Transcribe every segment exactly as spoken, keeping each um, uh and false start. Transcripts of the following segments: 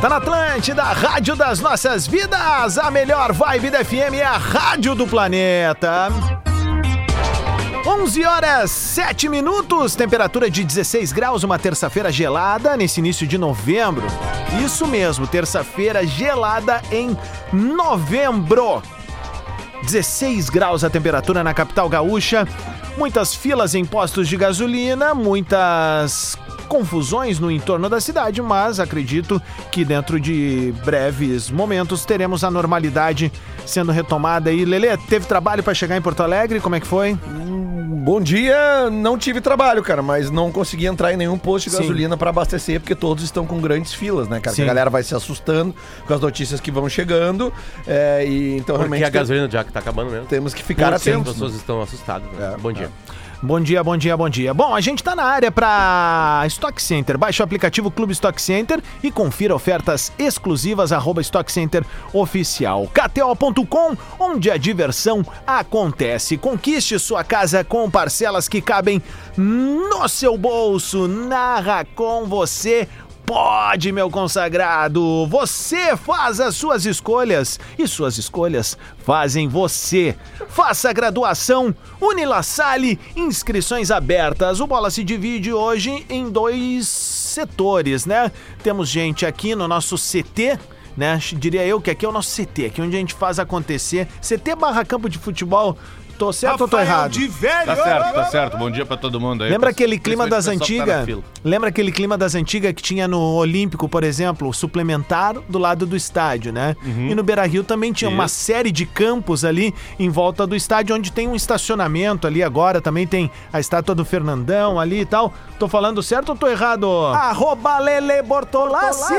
Tá na Atlântida, a rádio das nossas vidas, a melhor vibe da F M é a rádio do planeta. onze horas, sete minutos, temperatura de dezesseis graus, uma terça-feira gelada nesse início de novembro. Isso mesmo, terça-feira gelada em novembro. dezesseis graus a temperatura na capital gaúcha, muitas filas em postos de gasolina, muitas confusões no entorno da cidade, mas acredito que dentro de breves momentos teremos a normalidade sendo retomada. E Lelê, teve trabalho para chegar em Porto Alegre? Como é que foi? Bom dia, não tive trabalho, cara, mas não consegui entrar em nenhum posto de Sim. gasolina pra abastecer, porque todos estão com grandes filas, né, cara? Que a galera vai se assustando com as notícias que vão chegando, é, e então Porque realmente a gasolina já que tá acabando mesmo. temos que ficar Sim, as atentos. pessoas estão assustadas. Né? É, Bom dia. Bom dia, bom dia, bom dia. Bom, a gente tá na área pra Stock Center. Baixe o aplicativo Clube Stock Center e confira ofertas exclusivas, arroba Stock Center Oficial. K T O ponto com, onde a diversão acontece. Conquiste sua casa com parcelas que cabem no seu bolso. Narra com você. Pode, meu consagrado! Você faz as suas escolhas e suas escolhas fazem você. Faça a graduação Unilassalle, inscrições abertas. O Bola se divide hoje em dois setores, né? Temos gente aqui no nosso C T, né? Diria eu que aqui é o nosso C T, aqui onde a gente faz acontecer. C T barra campo de futebol. Tô certo ou tô errado? De velho. Tá certo, tá certo. Bom dia pra todo mundo aí. Lembra aquele clima das Principalmente o pessoal que antigas? tá na fila. Lembra aquele clima das antigas que tinha no Olímpico, por exemplo, o suplementar do lado do estádio, né? E no Beira-Rio também tinha uma Isso. série de campos ali em volta do estádio, onde tem um estacionamento ali agora, também tem a estátua do Fernandão ali e tal. Tô falando certo ou tô errado? Arroba Lele Bortolassi.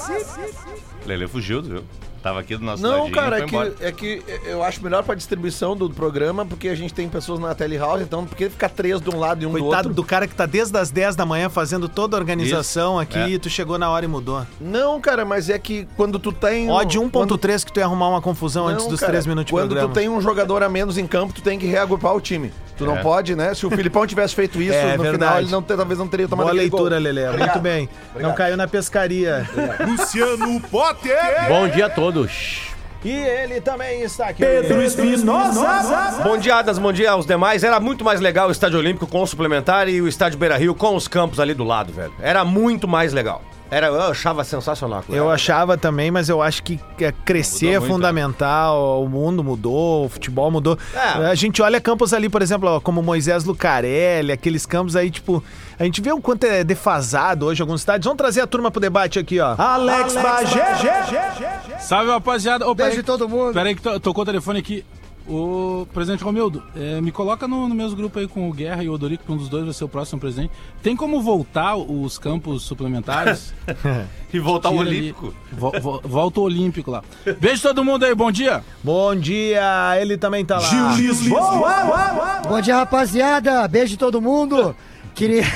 Lelê fugiu, viu? Tava aqui do nosso Não, ladinho, cara, é foi que, embora. é que eu acho melhor pra distribuição do programa, porque a gente tem pessoas na telehouse, então por que ficar três de um lado e um do Coitado outro? do cara que tá desde as dez da manhã fazendo toda a organização aqui é. e tu chegou na hora e mudou. Não, cara, mas é que quando tu tem... Ó, de um ponto quando- três que tu ia arrumar uma confusão antes Não, dos cara, três minutos de quando programa. tu tem um jogador a menos em campo, tu tem que reagrupar o time. Tu não É. pode, né? Se o Filipão tivesse feito isso É, no verdade. final, ele não, talvez não teria tomado Boa aquele leitura, gol. Lelê. Muito Obrigado. bem. Não Obrigado. caiu na pescaria. Luciano Potter. Bom dia a todos. E ele também está aqui. Pedro Espinosa. Bom dia, Adas, bom dia aos demais. Era muito mais legal o Estádio Olímpico com o suplementar e o Estádio Beira-Rio com os campos ali do lado, velho. Era muito mais legal. Era, eu achava sensacional. Eu achava também, mas eu acho que é, crescer é Mudou muito, fundamental. O mundo mudou, o futebol mudou. É. A gente olha campos ali, por exemplo, ó, como Moisés Lucarelli, aqueles campos aí, tipo, a gente vê o quanto é defasado hoje alguns estádios. Vamos trazer a turma pro debate aqui, ó. Alex, Bagé. Salve, rapaziada. Ô, Beijo peraí, de todo mundo. Peraí que to- tocou o telefone aqui. Ô, presidente Romildo, é, me coloca no, no mesmo grupo aí com o Guerra e o Odorico, que um dos dois vai ser o próximo presidente. Tem como voltar os campos suplementares? E voltar ao Tira ali. Olímpico. Vo- vo- volta o Olímpico lá. Beijo todo mundo aí, bom dia. Bom dia, ele também tá lá. Gil Lisboa. Bom dia, rapaziada. Beijo de todo mundo. Queria...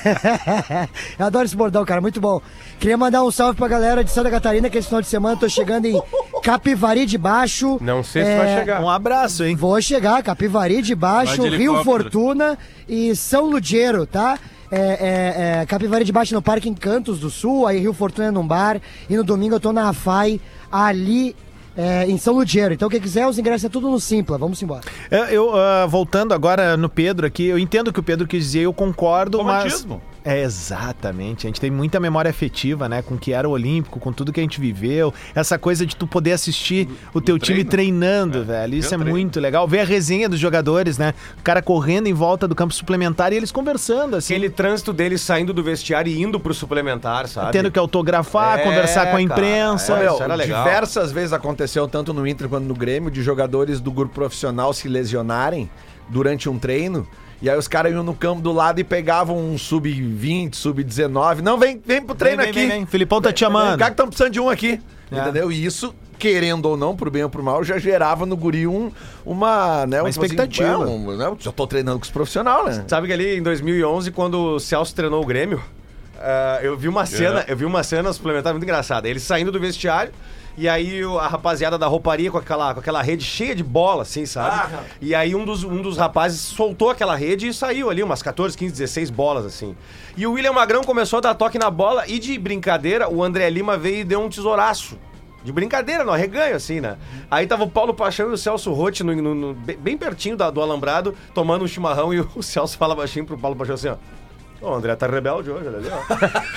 Eu adoro esse bordão, cara, muito bom. Queria mandar um salve pra galera de Santa Catarina, que esse final de semana eu tô chegando em Capivari de Baixo. Não sei se É, vai chegar. Um abraço, hein? Vou chegar, Capivari de Baixo, Vai de Rio helicóptero. Fortuna e São Ludgero, tá? É, é, é, Capivari de Baixo no Parque Encantos do Sul, aí Rio Fortuna num bar, e no domingo eu tô na A F A I, ali é, em São Ludgero. Então quem quiser, os ingressos é tudo no Simpla, vamos embora. Eu, eu, ah, voltando agora no Pedro aqui, eu entendo o que o Pedro quis dizer, eu concordo, mas... Romantismo. É, exatamente. A gente tem muita memória afetiva, né? Com o que era o Olímpico, com tudo que a gente viveu. Essa coisa de tu poder assistir o teu time treino. treinando, É, velho. Isso ver é o treino. muito legal. Ver a resenha dos jogadores, né? O cara correndo em volta do campo suplementar e eles conversando, assim. Aquele trânsito deles saindo do vestiário e indo pro suplementar, sabe? Tendo que autografar, É, conversar com a cara, imprensa. é, Meu, isso era legal. diversas vezes aconteceu, tanto no Inter quanto no Grêmio, de jogadores do grupo profissional se lesionarem durante um treino. E aí os caras iam no campo do lado e pegavam um sub vinte, sub dezenove. Não, vem, vem pro treino Vem, aqui. vem, vem. Filipão tá te chamando. Os caras que estão precisando de um aqui. É. Entendeu? E isso, querendo ou não, pro bem ou pro mal, já gerava no guri um, uma, né, Uma um, tipo assim, expectativa. é, um, né, já tô treinando com os profissionais, né? Sabe que ali em dois mil e onze, quando o Celso treinou o Grêmio, ah, eu vi uma cena, eu vi uma cena suplementar muito engraçada. Ele saindo do vestiário E aí o- a rapaziada da rouparia com aquela, com aquela rede cheia de bola, assim, sabe? Ah, E aí um dos, um dos rapazes soltou aquela rede e saiu ali, umas catorze, quinze, dezesseis bolas, assim. E o William Magrão começou a dar toque na bola e de brincadeira o André Lima veio e deu um tesouraço. De brincadeira, no arreganho, assim, né? Aí tava o Paulo Paixão e o Celso Rotti no, no- no- bem bem pertinho da- do alambrado, tomando um chimarrão, e o Celso fala baixinho pro Paulo Paixão assim, ó. Ô, o André tá rebelde hoje, olha ali, ó.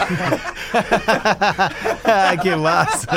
Ah, que massa.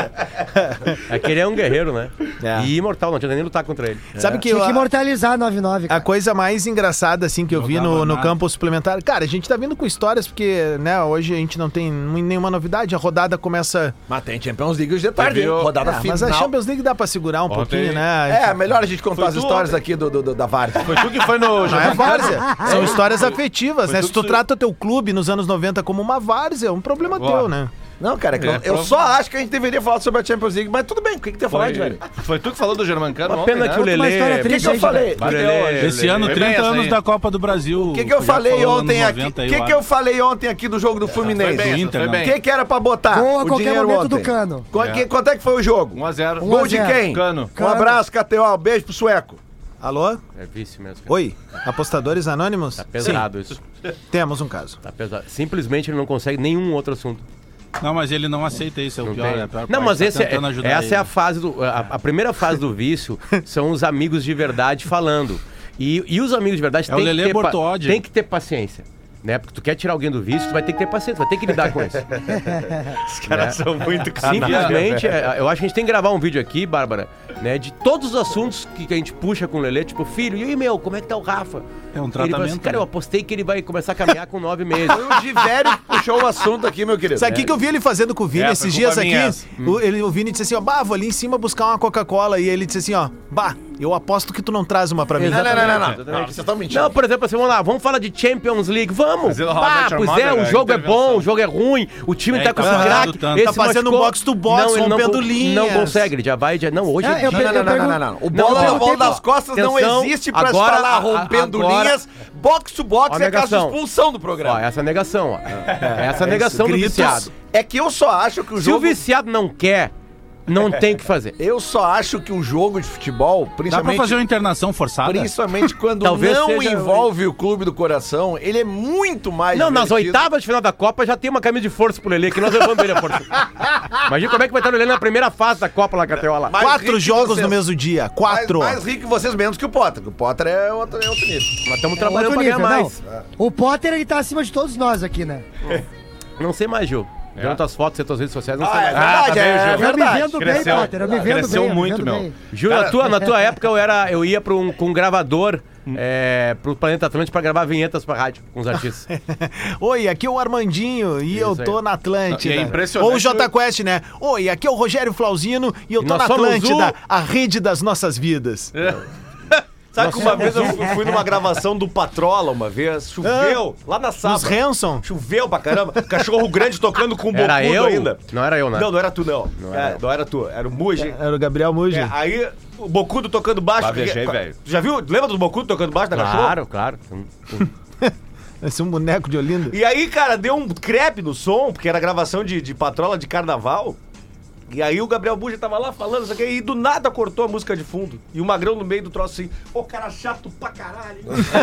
É que ele é um guerreiro, né? É. E imortal, não adianta nem lutar contra ele. Sabe que, Tinha eu- que imortalizar a nove nove, a cara. coisa mais engraçada, assim, que eu vi Jogava no, no nada. campo suplementar... Cara, a gente tá vindo com histórias porque, né, hoje a gente não tem nenhuma novidade. A rodada começa... Mas tem Champions League hoje de tarde, Teve hein? o- Rodada Ah, final. mas a Champions League dá pra segurar um Ontem- pouquinho, né? É, melhor a gente contar Foi as tu histórias ontem. aqui do, do, do- da Várzea. Foi tu que foi no Não é Jornal. várzea. São histórias afetivas, Foi né? tu Se tu que- trata teu clube nos anos noventa como uma várzea, é um problema Ó. teu, né? Não, cara, é que É, eu, eu prova- só acho que a gente deveria falar sobre a Champions League, mas tudo bem, o que, que tu ia falar, Foi, velho? foi tu que falou do Germancano Uma ontem, pena né? que o Uma Lelê... história O que, triste que eu aí, falei? Vai, Até Lelê. hoje. Esse ano, Foi bem trinta essa anos aí. da Copa do Brasil. O que, que eu Já falei falou ontem anos aqui? noventa O aí, que, eu que eu acho. falei ontem aqui do jogo do Fluminense? Foi bem, Do Inter, foi não. O bem. que, que era pra botar? Gol a o qualquer dinheiro momento ontem? do Cano. Qu- É. que- Quanto é que foi o jogo? um a zero. Um Gol a de zero. quem? Cano. Um abraço, K T O. Beijo pro sueco. Alô? É vício mesmo. Cara. Oi? Apostadores Anônimos? Tá pesado isso. Sim, temos um caso. Tá pesado. Simplesmente ele não consegue nenhum outro assunto. Não, mas ele não aceita isso, é o Não, pior. tem. É a pior Não, parte, mas tá esse é- tentando ajudar essa ele. é a fase do. A, a primeira fase do vício são os amigos de verdade falando. E, e os amigos de verdade É o têm que, Lelê ter pa- Bortoldi. tem que ter paciência. Né? Porque tu quer tirar alguém do vício, tu vai ter que ter paciência, tu vai ter que lidar com isso. Os caras são muito canalha. Simplesmente, é, eu acho que a gente tem que gravar um vídeo aqui, Bárbara, né? De todos os assuntos que, que a gente puxa com o Lelê, tipo, filho, e aí, meu, como é que tá o Rafa? É um Ele fala assim, tratamento, cara, né? eu apostei que ele vai começar a caminhar com nove meses. Foi o Divério que puxou o assunto aqui, meu querido. Sabe o que, que eu vi ele fazendo com o Vini É, esses foi dias culpa aqui? minha essa. O, ele, o Vini disse assim, ó, bah, vou ali em cima buscar uma Coca-Cola. E ele disse assim, ó, bah, eu aposto que tu não traz uma pra mim. Não, não, não, não, não. Exatamente. Não, vocês estão mentindo. Não, por exemplo, assim, vamos lá, vamos falar de Champions League, vamos! Mas ele Ah, roda pois chamada, é, o né, jogo é intervenção. bom, o jogo é ruim, o time É, tá com tá esse errado craque, tanto. esse Tá fazendo machucou. box to box, Não, ele não rompendo con- linhas. Não consegue, ele já vai, já, não, hoje Ah, é eu dia. Não, não, não, não, pergunto- não, não, não. O Não, bola não, na bola tem- das costas não Atenção, existe pra agora, se falar a- rompendo agora- linhas. Box to box Ó, é caso de negação. expulsão do Ó, programa. essa negação, ó. Essa negação do gritos. viciado. É que eu só acho que o Se o jogo... viciado não quer, não tem o que fazer. Eu só acho que um jogo de futebol, Dá pra principalmente... fazer uma internação forçada? Principalmente quando Talvez não seja- envolve o clube do coração, ele é muito mais Não, nas divertido. oitavas de final da Copa já tem uma camisa de força pro Lelê, que nós levamos ele a força. Imagina como é que vai estar o Lelê na primeira fase da Copa lá, Cateola. lá. Mais Quatro rico que jogos vocês. no mesmo dia. Quatro. Mais, mais rico que vocês, menos que o Potter. que O Potter é outro, é outro nível. Nós estamos É trabalhando outro pra ganhar nível, mais. não. O Potter, ele tá acima de todos nós aqui, né? Não sei mais, Gil. Vendo tuas fotos e tuas redes sociais, não sei Ah, é mais. verdade, tá bem, é, Gil. Eu me verdade. vendo Cresceu. bem, Potter. Eu me vendo Cresceu bem. eu me muito, vendo meu. bem. Gil, na tua, na tua época eu, era, eu ia pra um, com um gravador é, pro Planeta Atlântico pra gravar vinhetas pra rádio com os artistas. Oi, aqui é o Armandinho e eu Isso tô aí. na Atlântida. E é impressionante Ou o J Quest, né? Oi, aqui é o Rogério Flauzino e eu E tô nós na somos Atlântida, o- a rede das nossas vidas. Sabe que uma vez eu fui numa gravação do Patrola uma vez, choveu, lá na sala. Os Hanson. Choveu pra caramba. Cachorro grande tocando com o bocudo Era eu? ainda. Não era eu, né? Não, não era tu, não. Não é, era eu. não era tu, era o Muji. Era o Gabriel Muji. É, aí o Bocudo tocando baixo. Bah, viajei, porque- velho. Já viu? Lembra do Bocudo tocando baixo da cachorro? Claro, claro. Esse é um boneco de Olinda. E aí, cara, deu um crepe no som, porque era gravação de, de patrola de carnaval. E aí o Gabriel Buja tava lá falando isso aqui, e do nada cortou a música de fundo. E o Magrão no meio do troço assim, ô cara chato pra caralho.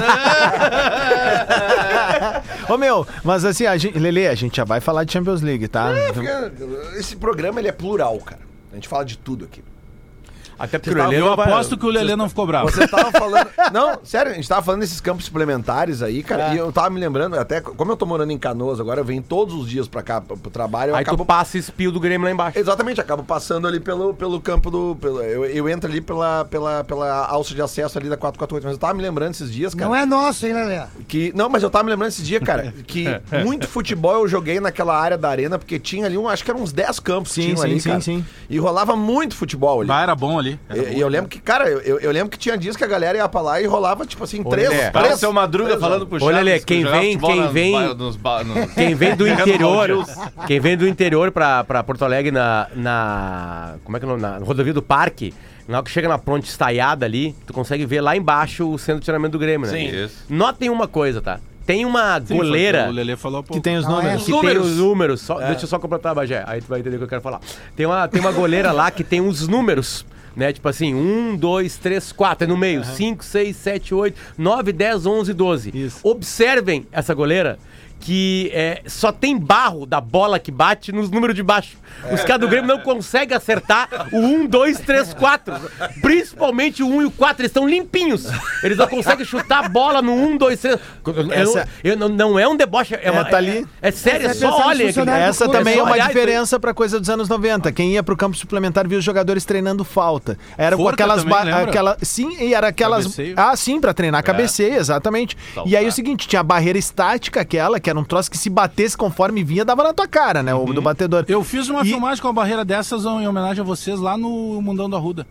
Ô meu, mas assim, a gente, Lelê, a gente já vai falar de Champions League, tá? Porque esse programa ele é plural, cara. A gente fala de tudo aqui. Até porque Você o tá- Lelê Eu não vai... aposto que o Lelê não ficou bravo. Você tava falando. Não, sério, a gente tava falando desses campos suplementares aí, cara. É. E eu tava me lembrando, até como eu tô morando em Canoas agora, eu venho todos os dias pra cá, pro trabalho. Eu Aí acabo tu passa espio do Grêmio lá embaixo. Exatamente, acabo passando ali pelo, pelo campo do. Pelo, eu, eu entro ali pela, pela, pela alça de acesso ali da quatrocentos e quarenta e oito. Mas eu tava me lembrando esses dias, cara. Não é nosso, hein, Lelê? Que, não, mas eu tava me lembrando esses dias, cara, que muito futebol eu joguei naquela área da arena, porque tinha ali, um, acho que eram uns dez campos que Sim, tinham sim, ali, sim, cara. sim. E rolava muito futebol ali. Bah, era bom ali. Era E, bom. e eu lembro que, cara, eu, eu, eu lembro que tinha dias que a galera ia pra lá e rolava, tipo assim, Ô, três, Lelê, Para o três, seu Madruga três falando pro Ô, Chaves Lelê, que quem jogava vem- futebol quem nas vem- ba- nos ba- nos- Quem vem do Pegando interior, Valgils. quem vem do interior pra, pra Porto Alegre na, na. Como é que é o nome? Na rodovia do Parque, na hora que chega na ponte estaiada ali, tu consegue ver lá embaixo o centro de treinamento do Grêmio, né? Sim. Isso. Notem uma coisa, tá? tem uma Sim, goleira... foi o Lelê falou há pouco. Que tem os Não, números. é. Que tem os números. Só, Deixa eu só completar, Bagé. Aí tu vai entender o que eu quero falar. Tem uma, tem uma goleira lá que tem os números. Né? Tipo assim, um, dois, três, quatro. É no meio. cinco, seis, sete, oito, nove, dez, onze, doze. Isso. Observem essa goleira que é, só tem barro da bola que bate nos números de baixo. Os caras do Grêmio não conseguem acertar o um, dois, três, quatro. Principalmente o um e o quatro, eles estão limpinhos. Eles não conseguem chutar a bola no um, dois, três. Essa- Eu, eu, não- não é um deboche, é, uma, tá ali. É, é sério, é Essa é só pensar nos olhem aqui. funcionários do Essa clube. também é só uma olhar isso aí. diferença pra coisa dos anos noventa. Quem ia pro campo suplementar via os jogadores treinando falta. Era com Forca aquelas. também, ba- lembra? aquela, sim, e era aquelas. Cabeceio. Ah, sim, pra treinar cabeceio, exatamente. E aí o seguinte, tinha a barreira estática, aquela, que era um troço que se batesse conforme vinha, dava na tua cara, né? O do batedor. Eu fiz uma E- filmagem com a barreira dessas em homenagem a vocês lá no Mundão da Arruda.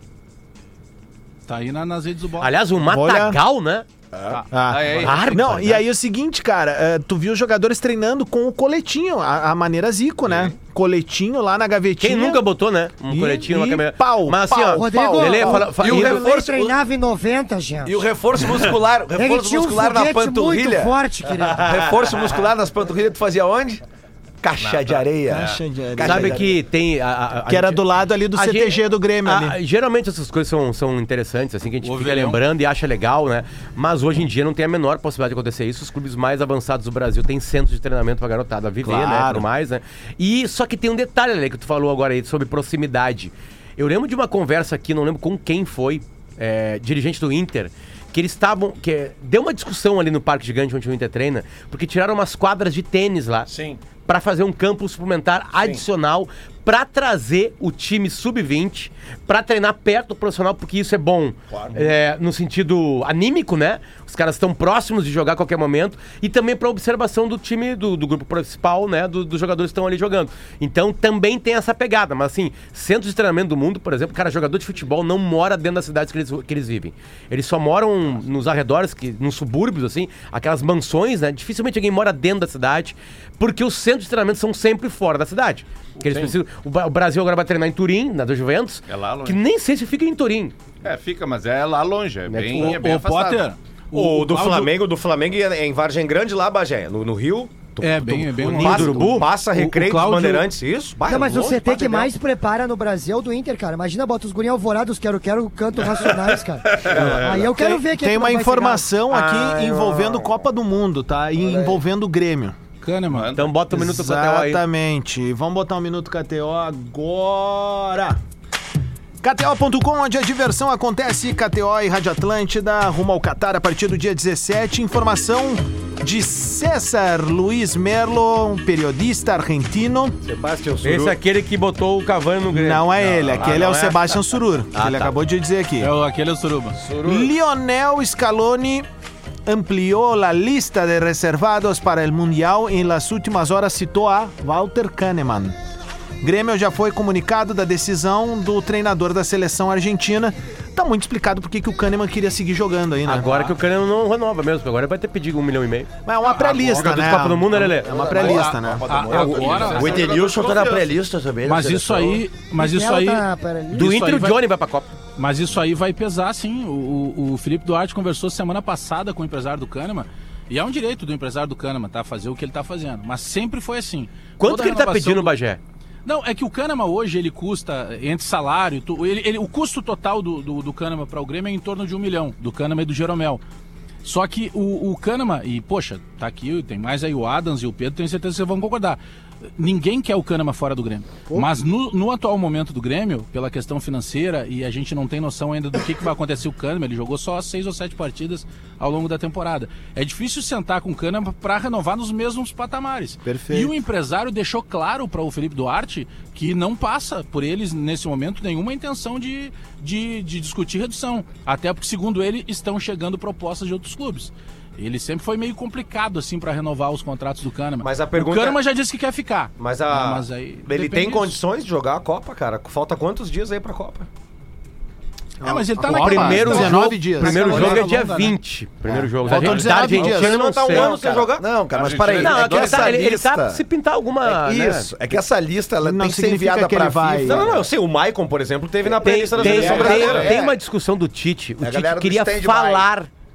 Tá aí na- nas redes do Bola. Aliás, o Olha- Matagal, né? Ah. Ah, é, é. Bárbaro, Não, e né? aí o seguinte, cara, eh, tu viu os jogadores treinando com o coletinho, a, a maneira Zico, né? Coletinho lá na gavetinha. Quem nunca botou, né? Um E- coletinho na e câmera. pau, Mas assim, pau, ó, Rodrigo, Lelê, ó, fala, fala, e o O e- Lelê reforço- treinava em noventa, gente. E o reforço muscular, o Ele reforço tinha um muscular na foguete panturrilha. muito forte, querido. Reforço muscular nas panturrilhas, tu fazia onde? Caixa de areia. Caixa de areia. Caixa sabe de que tem. A, a- a Que era gente- do lado ali do a C T G gente- do Grêmio a- ali. Geralmente essas coisas são, são interessantes, assim, que a gente O fica ovelhão. lembrando e acha legal, né? Mas hoje em dia não tem a menor possibilidade de acontecer isso. Os clubes mais avançados do Brasil têm centros de treinamento pra garotada viver, né? Claro. Por mais, né? E só que tem um detalhe, Ale, que tu falou agora aí sobre proximidade. Eu lembro de uma conversa aqui, não lembro com quem foi, é, dirigente do Inter, que eles estavam. que Deu uma discussão ali no Parque Gigante onde o Inter treina, porque tiraram umas quadras de tênis lá. Sim. Pra fazer um campo suplementar adicional pra trazer o time sub vinte pra treinar perto do profissional, porque isso é bom. É, no sentido anímico, né? Os caras estão próximos de jogar a qualquer momento e também pra observação do time, do, do grupo principal, né? Do- dos jogadores que estão ali jogando. Então também tem essa pegada. Mas assim, centros de treinamento do mundo, por exemplo, cara, jogador de futebol não mora dentro das cidades que eles, que eles vivem. Eles só moram nos arredores, que, nos subúrbios, assim, aquelas mansões, né? Dificilmente alguém mora dentro da cidade, porque os centros de treinamento são sempre fora da cidade. Que eles precisam, o, Ba- o Brasil agora vai treinar em Turim, na do Juventus, É lá longe. que nem sei se fica em Turim. É, fica, mas é lá longe, é bem, O, é bem o afastado. Potter. O, do Cláudio- Flamengo, do Flamengo é em Vargem Grande lá, Bagé. No, no Rio. Tu, É, bem- é bem longe. passa, do Urubu? passa O- o Recreio dos Cláudio- Bandeirantes, isso? Bah, Não, mas o longe, C T passa que ideia. mais prepara no Brasil é o do Inter, cara. Imagina, bota os gurinhos alvorados, quero, quero, canto racionais, cara. Aí eu quero Tem, ver quem tem é que uma não vai informação aqui Ai, envolvendo ó. Copa do Mundo, tá? E envolvendo o Grêmio. Kahneman. Então bota um minuto pro K T O aí. Exatamente. Vamos botar um minuto K T O agora. K T O ponto com, onde a diversão acontece. K T O e Rádio Atlântida, rumo ao Catar a partir do dia dezessete. Informação de César Luiz Merlo, um periodista argentino. Sebastião Esse é aquele que botou o Cavani no Grêmio. Não é ele, aquele é o não é? Sebastião Surur, que Ah, ele tá. acabou de dizer aqui. É o, aquele é o Suruba. Lionel Scaloni amplió la lista de reservados para el Mundial e en las últimas horas citou a Walter Kahneman. Grêmio já foi comunicado da decisão do treinador da seleção argentina. Tá muito explicado porque que o Kahneman queria seguir jogando aí, né? Agora que o Kahneman não renova mesmo, porque agora vai ter pedido um milhão e meio. Mas é uma pré-lista, Jogador né? de Copa do Mundo, né, Lelê? É uma pré-lista, né? A- agora, O Edenilson tá na pré-lista também. mas isso aí, mas isso aí, Tá, peraí. Do Isso Inter, aí o vai- Johnny vai pra Copa. mas isso aí vai pesar, sim. O, o, o Felipe Duarte conversou semana passada com o empresário do Kahneman. E é um direito do empresário do Kahneman, tá? Fazer o que ele tá fazendo. Mas sempre foi assim. Quanto Toda que ele tá renovação pedindo, do- Bagé? Não, é que o Kahneman hoje, ele custa, entre salário, tu- ele, ele- o custo total do, do, do Kahneman para o Grêmio é em torno de um milhão, do Kahneman e do Jeromel. Só que o, o Kahneman, e poxa, tá aqui, tem mais aí o Adams e o Pedro, tenho certeza que vocês vão concordar. Ninguém quer o Kahneman fora do Grêmio. Mas no, no atual momento do Grêmio, pela questão financeira, e a gente não tem noção ainda do que, que vai acontecer com o Kahneman, ele jogou só seis ou sete partidas ao longo da temporada. É difícil sentar com o Kahneman para renovar nos mesmos patamares. Perfeito. E o empresário deixou claro para o Felipe Duarte que não passa por eles, nesse momento, nenhuma intenção de, de, de discutir redução. Até porque, segundo ele, estão chegando propostas de outros clubes. Ele sempre foi meio complicado, assim, para renovar os contratos do Kahneman. Mas a pergunta- O Kahneman já disse que quer ficar. Mas, a... Ah, mas aí ele depende tem disso. condições de jogar a Copa, cara? Falta quantos dias aí pra Copa? É, mas ele tá O na Primeiro Copa. dezenove jogo, dias. Primeiro Mas jogo é longa, dia né? vinte. Primeiro jogo. Faltam Da dezenove Argentina, dias. eu Ele não tá um sei. ano sem cara. jogar? Não, cara, mas Argentina peraí. Não, é é que ele essa tá, ele, ele lista- tá se pintar alguma... É né? isso, é que essa lista ela Não tem que ser significa enviada que ele pra vai- FIFA. Não, não, não, eu sei. O Maicon, por exemplo, teve na Tem, pré-lista da tem, seleção tem, brasileira. tem É. uma discussão do Tite. O É a Tite galera do queria stand-by. falar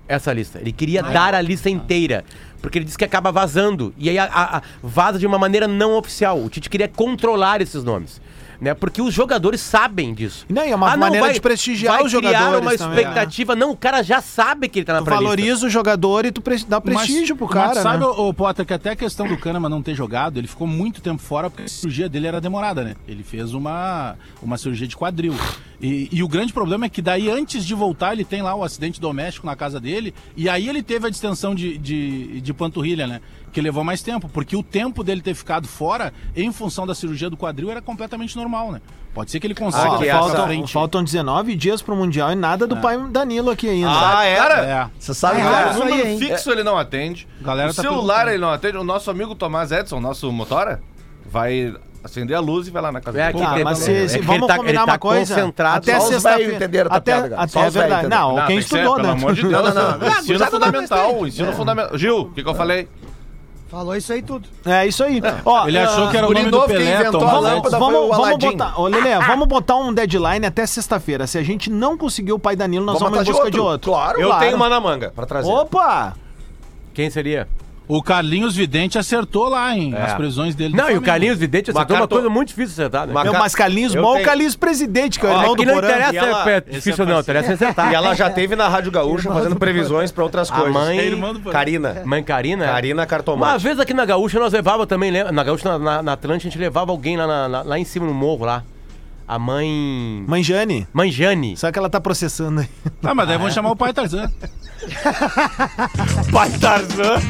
essa lista. Ele queria dar a lista inteira. Porque ele disse que acaba vazando. E aí a, a, a vaza de uma maneira não oficial. O Tite queria controlar esses nomes. Né? Porque os jogadores sabem disso. Não, e é uma maneira de prestigiar vai os criar jogadores uma também, expectativa. Não, o cara já sabe que ele tá na Tu pré-lista. valoriza o jogador e tu pre- dá prestígio pro cara, mas sabe, né? ô Potter, que até a questão do Kahneman não ter jogado, ele ficou muito tempo fora porque a cirurgia dele era demorada, né? Ele fez uma, uma cirurgia de quadril. E, e o grande problema é que daí, antes de voltar, ele tem lá o acidente doméstico na casa dele, e aí ele teve a distensão de, de, de panturrilha, né? Que levou mais tempo, porque o tempo dele ter ficado fora, em função da cirurgia do quadril, era completamente normal, né? Pode ser que ele consiga... Ah, que faltam, frente. faltam dezenove dias pro Mundial e nada do pai Danilo aqui ainda. Ah, era? É. Você sabe, É, cara? isso O aí, número hein? fixo ele não atende. Galera o tá celular perguntando. ele não atende. O nosso amigo Tomás Edson, nosso motora, vai acender a luz e vai lá na casa É, dele. que Tá, tem- mas se, é se que vamos ele tá- combinar ele tá uma coisa, concentrado. até Só os velhos sexta-feira, entenderam, tá, até, Pedro? até Só é os velhos verdade. entenderam. Não, Não, quem tem que ser, estudou, pelo né? amor de Deus. Não, não, não. Ensino Gurizada não fundamental, ensino fundamental. Gil, o que, que eu falei? Falou isso aí tudo. É isso aí. Ó, Ele achou que era o guri nome do novo que Pelé, inventou Tomás a Edson. lâmpada. vamos, foi o vamos Aladim. botar, ô Lelê, vamos botar um deadline até sexta-feira. Se a gente não conseguir o pai Danilo, nós vamos, Vamos em atrás busca de de outro. outro. Claro. Eu Claro. tenho uma na manga pra trazer. Opa! Quem seria? O Carlinhos Vidente acertou lá, hein? É. As previsões dele. do Não, e o Flamengo. Carlinhos Vidente acertou uma Macato- coisa muito difícil de acertar, né? Uma- Meu, mas Carlinhos Eu bom, tenho- o Carlinhos presidente, que é o Ó, irmão é que do não Porã. interessa E ela- é difícil não, interessa acertar. E ela já teve na Rádio Gaúcha fazendo previsões pra outras A coisas. mãe- É irmã do Porã. Karina. Mãe Karina? Karina Uma Cartomante. vez aqui na Gaúcha nós levava também, lembra? Na Gaúcha, na, na, na Atlântica, a gente levava alguém lá, na- na- lá em cima no morro, lá. A mãe... Mãe Jane. Mãe Jane. Sabe que ela tá processando aí. Ah, mas daí vamos chamar o pai Tarzan. Pai Tarzan.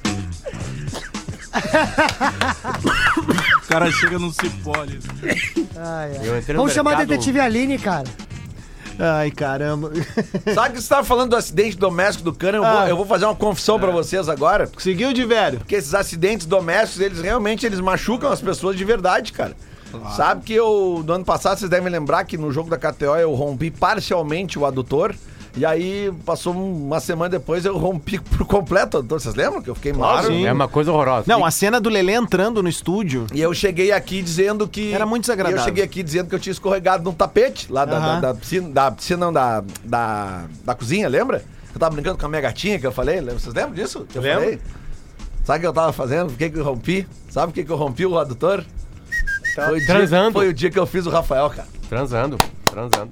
O cara chega num cipó ali. Ai, ai. Eu entrei no Vamos chamar a mercado- detetive Aline, cara. Ai, caramba. Sabe que você tava falando do acidente doméstico do Cano? Eu, vou- Ah. eu vou fazer uma confissão pra vocês agora. Conseguiu de velho? Porque esses acidentes domésticos, eles realmente eles machucam as pessoas de verdade, cara. Sabe que eu, no ano passado, vocês devem lembrar que no jogo da K T O eu rompi parcialmente o adutor. E aí, passou uma semana depois, eu rompi por completo o adutor. Vocês lembram que eu fiquei mal? Claro. Sim. É uma coisa horrorosa. Não, a cena do Lelê entrando no estúdio. E eu cheguei aqui dizendo que... Era muito desagradável. E eu cheguei aqui dizendo que eu tinha escorregado num tapete lá da, Aham. da, da piscina, da piscina não, da, da, da cozinha, lembra? Eu tava brincando com a minha gatinha que eu falei, lembra? Vocês lembram disso? Que eu Lembro. falei? Sabe o que eu tava fazendo? Por que que eu rompi? Sabe por que que eu rompi o adutor? Foi o, dia, Transando. foi o dia que eu fiz o Rafael, cara. Transando, transando.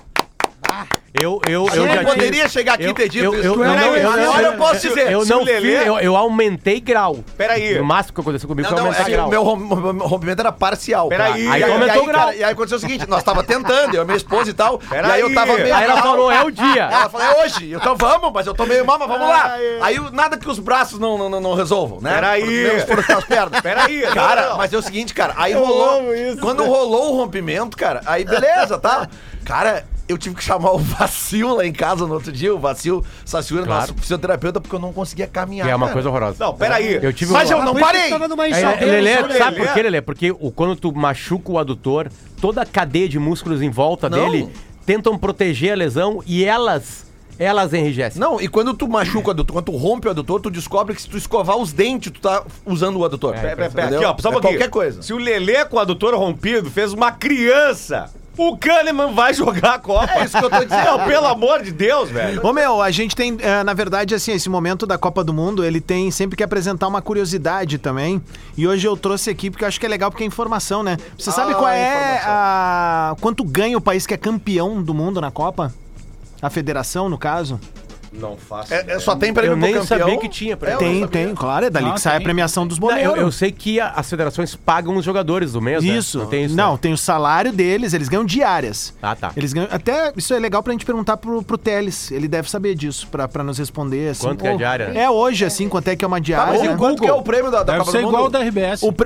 Eu, eu, eu Eu já não poderia tive- chegar aqui e eu, ter dito eu, isso. eu, eu, Peraí, não, eu, agora eu, eu posso dizer. Eu se não o Lelê- fiz, eu, eu aumentei grau. Peraí. O máximo que aconteceu comigo Não, foi não, aumentar é que grau. o meu rom- meu rompimento era parcial. Peraí. cara. Aí e, aumentou aí, o grau. cara, e aí aconteceu o seguinte, nós tava tentando, eu e minha esposa e tal. Peraí. E aí eu tava meio Aí ela mal. falou, é o dia. Ela falou, é hoje. Então vamos, mas eu tô meio mal, mas vamos lá. Aí o- nada que os braços não, não, não, não resolvam, né? Peraí. Menos por as pernas. Peraí. Cara, não, não. mas é o seguinte, cara, aí rolou. Quando rolou o rompimento, cara, aí beleza, tá? Cara, eu tive que chamar o Vacil lá em casa no outro dia, o Vacil Saciura, Claro. nosso fisioterapeuta, porque eu não conseguia caminhar. Que é uma cara. coisa horrorosa. Não, peraí. Eu tive Mas uma- eu não Por isso que parei. Tava numa É, enxaqueca. é, Lelê, sou sabe Lelê. por quê, Lelê? Porque o, quando tu machuca o adutor, toda a cadeia de músculos em volta Não. dele tentam proteger a lesão e elas, elas enrijecem. Não, e quando tu machuca o adutor, quando tu rompe o adutor, tu descobre que se tu escovar os dentes, tu tá usando o adutor. Pera, pera, pera, Entendeu? aqui, ó, só um É pouquinho. qualquer coisa. Se o Lelê com o adutor rompido fez uma criança, o Kahneman vai jogar a Copa. É isso que eu tô dizendo. Não, pelo amor de Deus, velho. Ô meu, a gente tem, eh, na verdade, assim, esse momento da Copa do Mundo, ele tem sempre que apresentar uma curiosidade também. E hoje eu trouxe aqui porque eu acho que é legal porque é informação, né? Você sabe Ah, qual é informação. a quanto ganha o país que é campeão do mundo na Copa? A federação, no caso? Não faço. É, é, só tem prêmio Eu pro nem campeão. sabia que tinha prêmio. É, eu não Tem, sabia. tem, claro, é dali Ah, que sai tem. a premiação dos Não, boleiros. eu, eu sei que a- as federações pagam os jogadores do mês, né? Isso. Não tem isso, Não, né? tem o salário deles, eles ganham diárias. Ah, tá. Eles ganham. Até isso é legal pra gente perguntar pro, pro Teles. Ele deve saber disso, pra, pra nos responder. Assim. Quanto que é a Ou- diária, né? É hoje, assim, quanto é que é uma Tá, diária. mas né? e quanto que é o prêmio da, da Deve Copa ser do Mundo? igual o da R B S. O pre...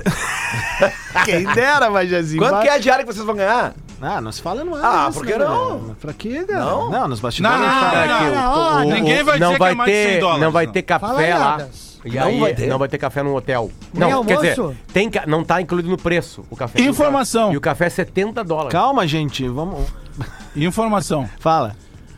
Quem dera, Majazinho. Quanto que é a diária que vocês vão ganhar? Ah, não se fala no ar. Ah, isso, por que né, não? velho? Pra quê, cara? Não? Não, nos bastidores. Não, não, a gente não, fala não, que não, o- não, o- ninguém vai não dizer vai que é mais de ter, cem dólares, não vai não. ter café Fala lá. erradas. E Não aí, vai ter? não vai ter café no hotel. Nem Não, quer almoço? dizer, tem, ca- não tá incluído no preço o café. Informação. E o café é setenta dólares. Calma, gente. Vamos. Informação. Fala.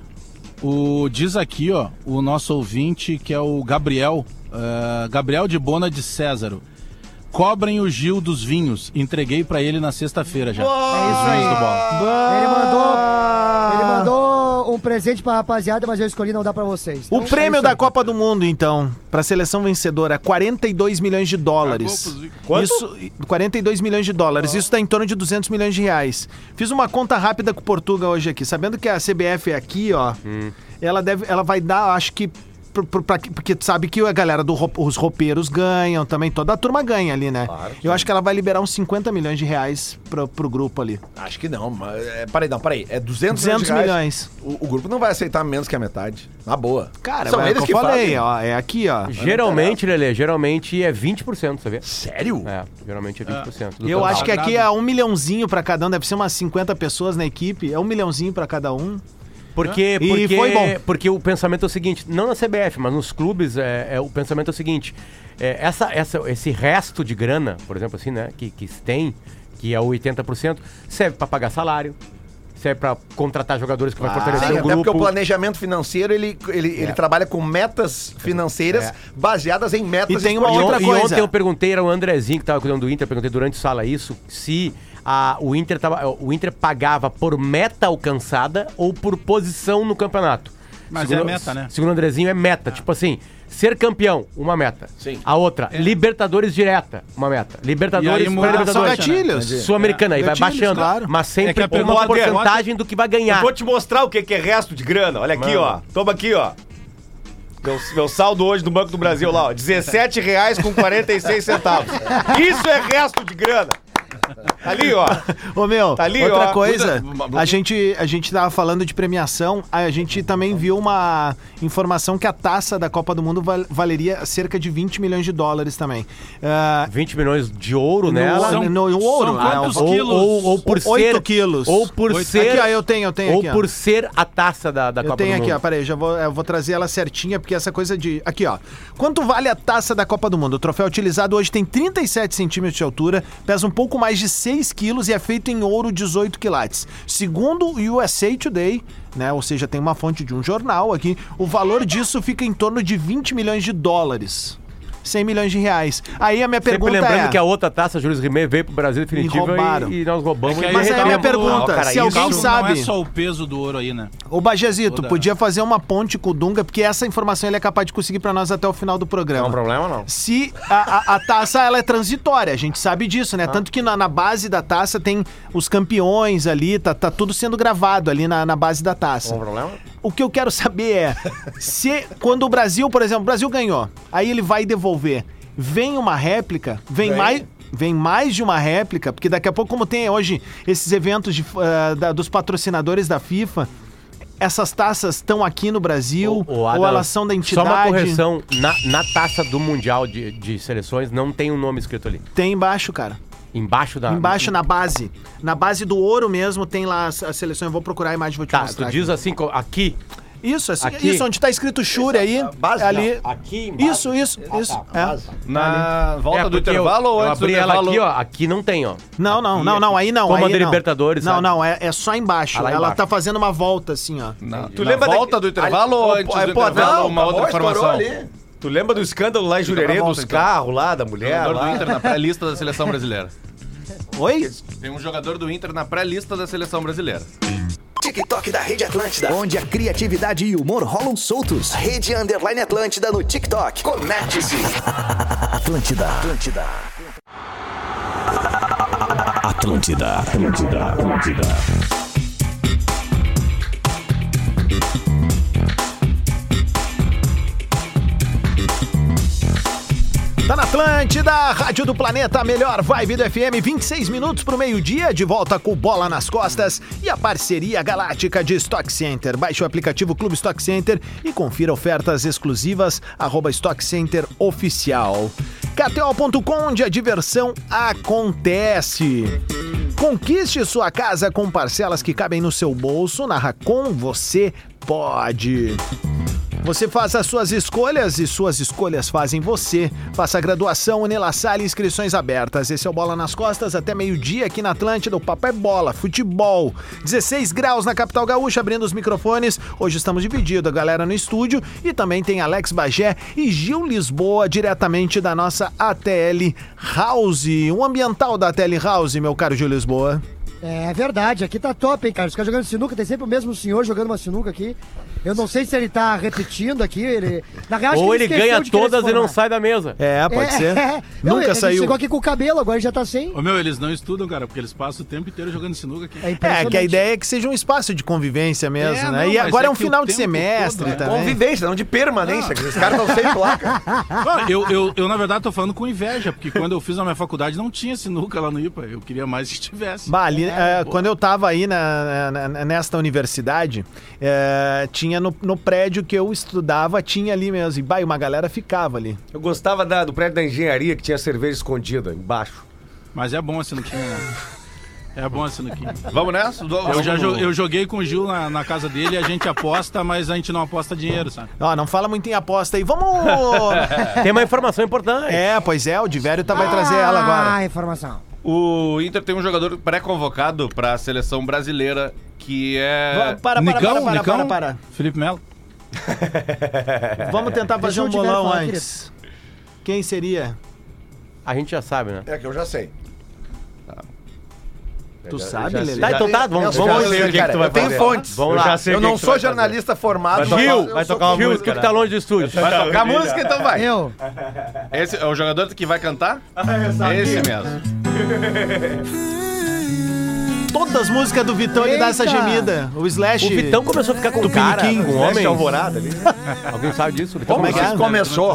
O, diz aqui, ó, o nosso ouvinte, que é o Gabriel, ah, Gabriel de Bona de Césaro. Cobrem o Gil dos vinhos. Entreguei pra ele na sexta-feira já. É isso aí. Vinhos do Bola. Ele mandou, ele mandou um presente pra rapaziada, mas eu escolhi não dar pra vocês. O Então, é prêmio isso da aí. Copa do Mundo, então, pra seleção vencedora, quarenta e dois milhões de dólares. Quanto? Isso, quarenta e dois milhões de dólares. Isso dá em torno de duzentos milhões de reais. Fiz uma conta rápida com o Portugal hoje aqui. Sabendo que a C B F é aqui, ó, ela, deve, ela vai dar, acho que... Pro, pro, pra, porque tu sabe que a galera dos os roupeiros ganham também, toda a turma ganha ali, né? Claro, Eu acho que ela vai liberar uns cinquenta milhões de reais pro, pro grupo ali. Acho que não, mas... É, peraí, não, peraí. É duzentos, duzentos milhões. milhões. O, o grupo não vai aceitar menos que a metade. Na boa. Cara, São é o eles que que eu falei, fazem. ó, é aqui, ó. Geralmente, Lelê, geralmente é vinte por cento, sabia? Sério? É, geralmente é vinte por cento. do Eu total. acho que aqui é um milhãozinho pra cada um, deve ser umas cinquenta pessoas na equipe, é um milhãozinho pra cada um. Porque, E porque, foi bom. porque o pensamento é o seguinte, não na C B F, mas nos clubes, é, é, o pensamento é o seguinte, é, essa, essa, esse resto de grana, por exemplo, assim, né, que, que se tem, que é o oitenta por cento, serve pra pagar salário, serve pra contratar jogadores que vai fortalecer Sim, o até grupo. porque o planejamento financeiro, ele, ele, ele trabalha com metas financeiras É. baseadas em metas E tem uma E, esportivas. outra on- e coisa. ontem eu perguntei, era o Andrezinho que tava cuidando do Inter, perguntei durante o sala isso, se a, o, Inter tava, o Inter pagava por meta alcançada ou por posição no campeonato. Mas é a meta, né? Segundo o Andrezinho, é meta. Tipo assim, ser campeão, uma meta. Sim. A outra, Libertadores direta, uma meta. Libertadores, E aí muda só pré-Libertadores. gatilhos. Sulamericana, aí vai Gatilhos, baixando. claro. Mas sempre É que a com uma pergunta- porcentagem do que vai ganhar. Eu vou te mostrar o que que é resto de grana. Olha aqui, Mano. ó. Toma aqui, ó. Meu, meu saldo hoje do Banco do Brasil lá, ó. dezessete reais com quarenta e seis centavos. Isso é resto de grana. Ali, ó. Ô meu, Tá ali, outra ó. coisa, Cuida- a gente, a gente tava falando de premiação, a gente também viu uma informação que a taça da Copa do Mundo val- valeria cerca de vinte milhões de dólares também. Ah, vinte milhões de ouro nela. no, no, no ouro, são né? quantos Ou- quilos? Ou, ou por Oito ser. quilos. Ou por Oito. ser. Aqui, ó, eu tenho, eu tenho ou aqui, ó. por ser a taça da, da Eu Copa tenho do aqui, Mundo. ó, peraí, já vou, eu vou trazer ela certinha, porque essa coisa de... Aqui, ó. Quanto vale a taça da Copa do Mundo? O troféu utilizado hoje tem trinta e sete centímetros de altura, pesa um pouco mais de seis quilos e é feito em ouro dezoito quilates. Segundo o U S A Today, né, ou seja, tem uma fonte de um jornal aqui, o valor disso fica em torno de vinte milhões de dólares. cem milhões de reais. Aí a minha Sempre pergunta lembrando é... que a outra taça, Jules Rimet, veio pro Brasil definitivo roubaram. e, e nós roubamos. É que e aí Mas aí a derretemos. minha Não, pergunta, cara, se isso alguém Não sabe... é só o peso do ouro aí, né? Ô Bajezito, Toda- podia fazer uma ponte com o Dunga, porque essa informação ele é capaz de conseguir pra nós até o final do programa. Não é um problema, não. Se a, a, a taça ela é transitória, a gente sabe disso, né? Tanto que na, na base da taça tem os campeões ali, tá, tá tudo sendo gravado ali na, na base da taça. Não é um problema? O que eu quero saber é, se quando o Brasil, por exemplo, o Brasil ganhou, aí ele vai devolver, vem uma réplica, vem Vem. mais... Vem mais de uma réplica, porque daqui a pouco, como tem hoje esses eventos de, ah, da- dos patrocinadores da FIFA, essas taças estão aqui no Brasil, Ô, ô, Adam, ou elas são da entidade? Só uma correção, na, na taça do Mundial de, de Seleções não tem um nome escrito ali. Tem embaixo, cara. Embaixo da... Embaixo na base. Na base do ouro mesmo tem lá a a seleção. Eu vou procurar a imagem e vou te Tá, mostrar. tu diz assim, co- aqui, Isso, assim, aqui. isso, onde tá escrito Shure aí. base, ali. aqui embaixo. Isso, isso, isso. é. Na volta É, do porque intervalo eu, ou eu antes do abri ela intervalo? aqui, ó, aqui não tem, ó. Não, não, Aqui, não, não, aqui. aí não. Como a aí da não. Libertadores, Não, sabe? não, é, é só embaixo. Ah, lá Ela embaixo. tá fazendo uma volta assim, ó. Na, Tu na lembra volta da- do intervalo Aí, ou ó, antes aí, do pô, intervalo? não, uma acabou, outra estourou informação. ali. Tu lembra do escândalo lá em Jurerê volta, dos então. carros lá, da mulher Jogador do lá? Inter na pré-lista da seleção brasileira. Oi? Tem um jogador do Inter na pré-lista da seleção brasileira. TikTok da Rede Atlântida, onde a criatividade e o humor rolam soltos. Rede Underline Atlântida no TikTok. Conecte-se. Atlântida. Atlântida. Atlântida. Atlântida. Atlântida. Tá na Atlântida, Rádio do Planeta, a melhor vibe do F M, vinte e seis minutos pro meio-dia, de volta com Bola nas Costas e a parceria galáctica de Stock Center. Baixe o aplicativo Clube Stock Center e confira ofertas exclusivas, arroba Stock Center Oficial. K T O ponto com, onde a diversão acontece. Conquiste sua casa com parcelas que cabem no seu bolso. Na Racon você pode. Você faz as suas escolhas e suas escolhas fazem você. Faça a graduação Unilassalle, inscrições abertas. Esse é o Bola nas Costas, até meio-dia aqui na Atlântida. O papo é bola, futebol. dezesseis graus na capital gaúcha, abrindo os microfones. Hoje estamos divididos, a galera no estúdio. E também tem Alex Bagé e Gil Lisboa, diretamente da nossa A T L House. Um ambiental da A T L House, meu caro Gil Lisboa. É verdade, aqui tá top, hein, cara. Os caras jogando sinuca, tem sempre o mesmo senhor jogando uma sinuca aqui. Eu não sei se ele tá repetindo aqui, ele... Na real, acho Ou que ele esqueceu ganha de querer todas se e não formar. sai da mesa. É, pode É, ser. é. Não, Nunca ele saiu. chegou aqui com o cabelo, agora ele já tá sem. Ô meu, eles não estudam, cara, porque eles passam o tempo inteiro jogando sinuca aqui. É É, impressionante. que a ideia é que seja um espaço de convivência mesmo, É, né? não, E mas agora é, é um que o final de tempo semestre todo, né? também. Convivência, não de permanência, que esses caras estão sempre lá, cara. Ah, eu, eu, eu, na verdade, tô falando com inveja, porque quando eu fiz a minha faculdade não tinha sinuca lá no I P A. Eu queria mais que tivesse. Bah, ali, é, quando eu tava aí na, na- nesta universidade, é, tinha no, no prédio que eu estudava, tinha ali mesmo. E bah, e uma galera ficava ali. Eu gostava da- do prédio da engenharia que tinha cerveja escondida embaixo. Mas é bom a sinuquinha, né? É bom a sinuquinha. Vamos nessa? Do- Eu já vamos- jo- eu joguei com o Gil na, na casa dele e a gente aposta, mas a gente não aposta dinheiro, sabe? Ó, não fala muito em aposta aí. Vamos... Tem uma informação importante. é, pois é, o Divério tá, vai trazer ela agora. Ah, informação. O Inter tem um jogador pré-convocado para a seleção brasileira que é. Va- Para, para, Nicão, para, para, Nicão, para, para. Felipe Melo. Vamos tentar fazer Deixa o um Divério bolão falar, antes. Quem seria? A gente já sabe, né? É que eu já sei. Tu sabe, Lelê? Tá, então tá, vamos, Eu vamos já sei, ver. cara, eu tenho fontes. Vamos Eu lá. já sei Eu o não que que tu sou vai fazer. jornalista formado. Vai Gil, tocar- vai eu sou tocar uma Gil, música, tu que tá longe do estúdio. Vai tocar música, então vai. Eu. Esse é o jogador que vai cantar? Esse mesmo. Todas as músicas do Vitão ele dá essa Eita! gemida. O Slash. O Vitão começou a ficar com cara, Tupiniquim. com homem. alvorada ali. Alguém sabe disso? O Vitão Como é que é? Começou.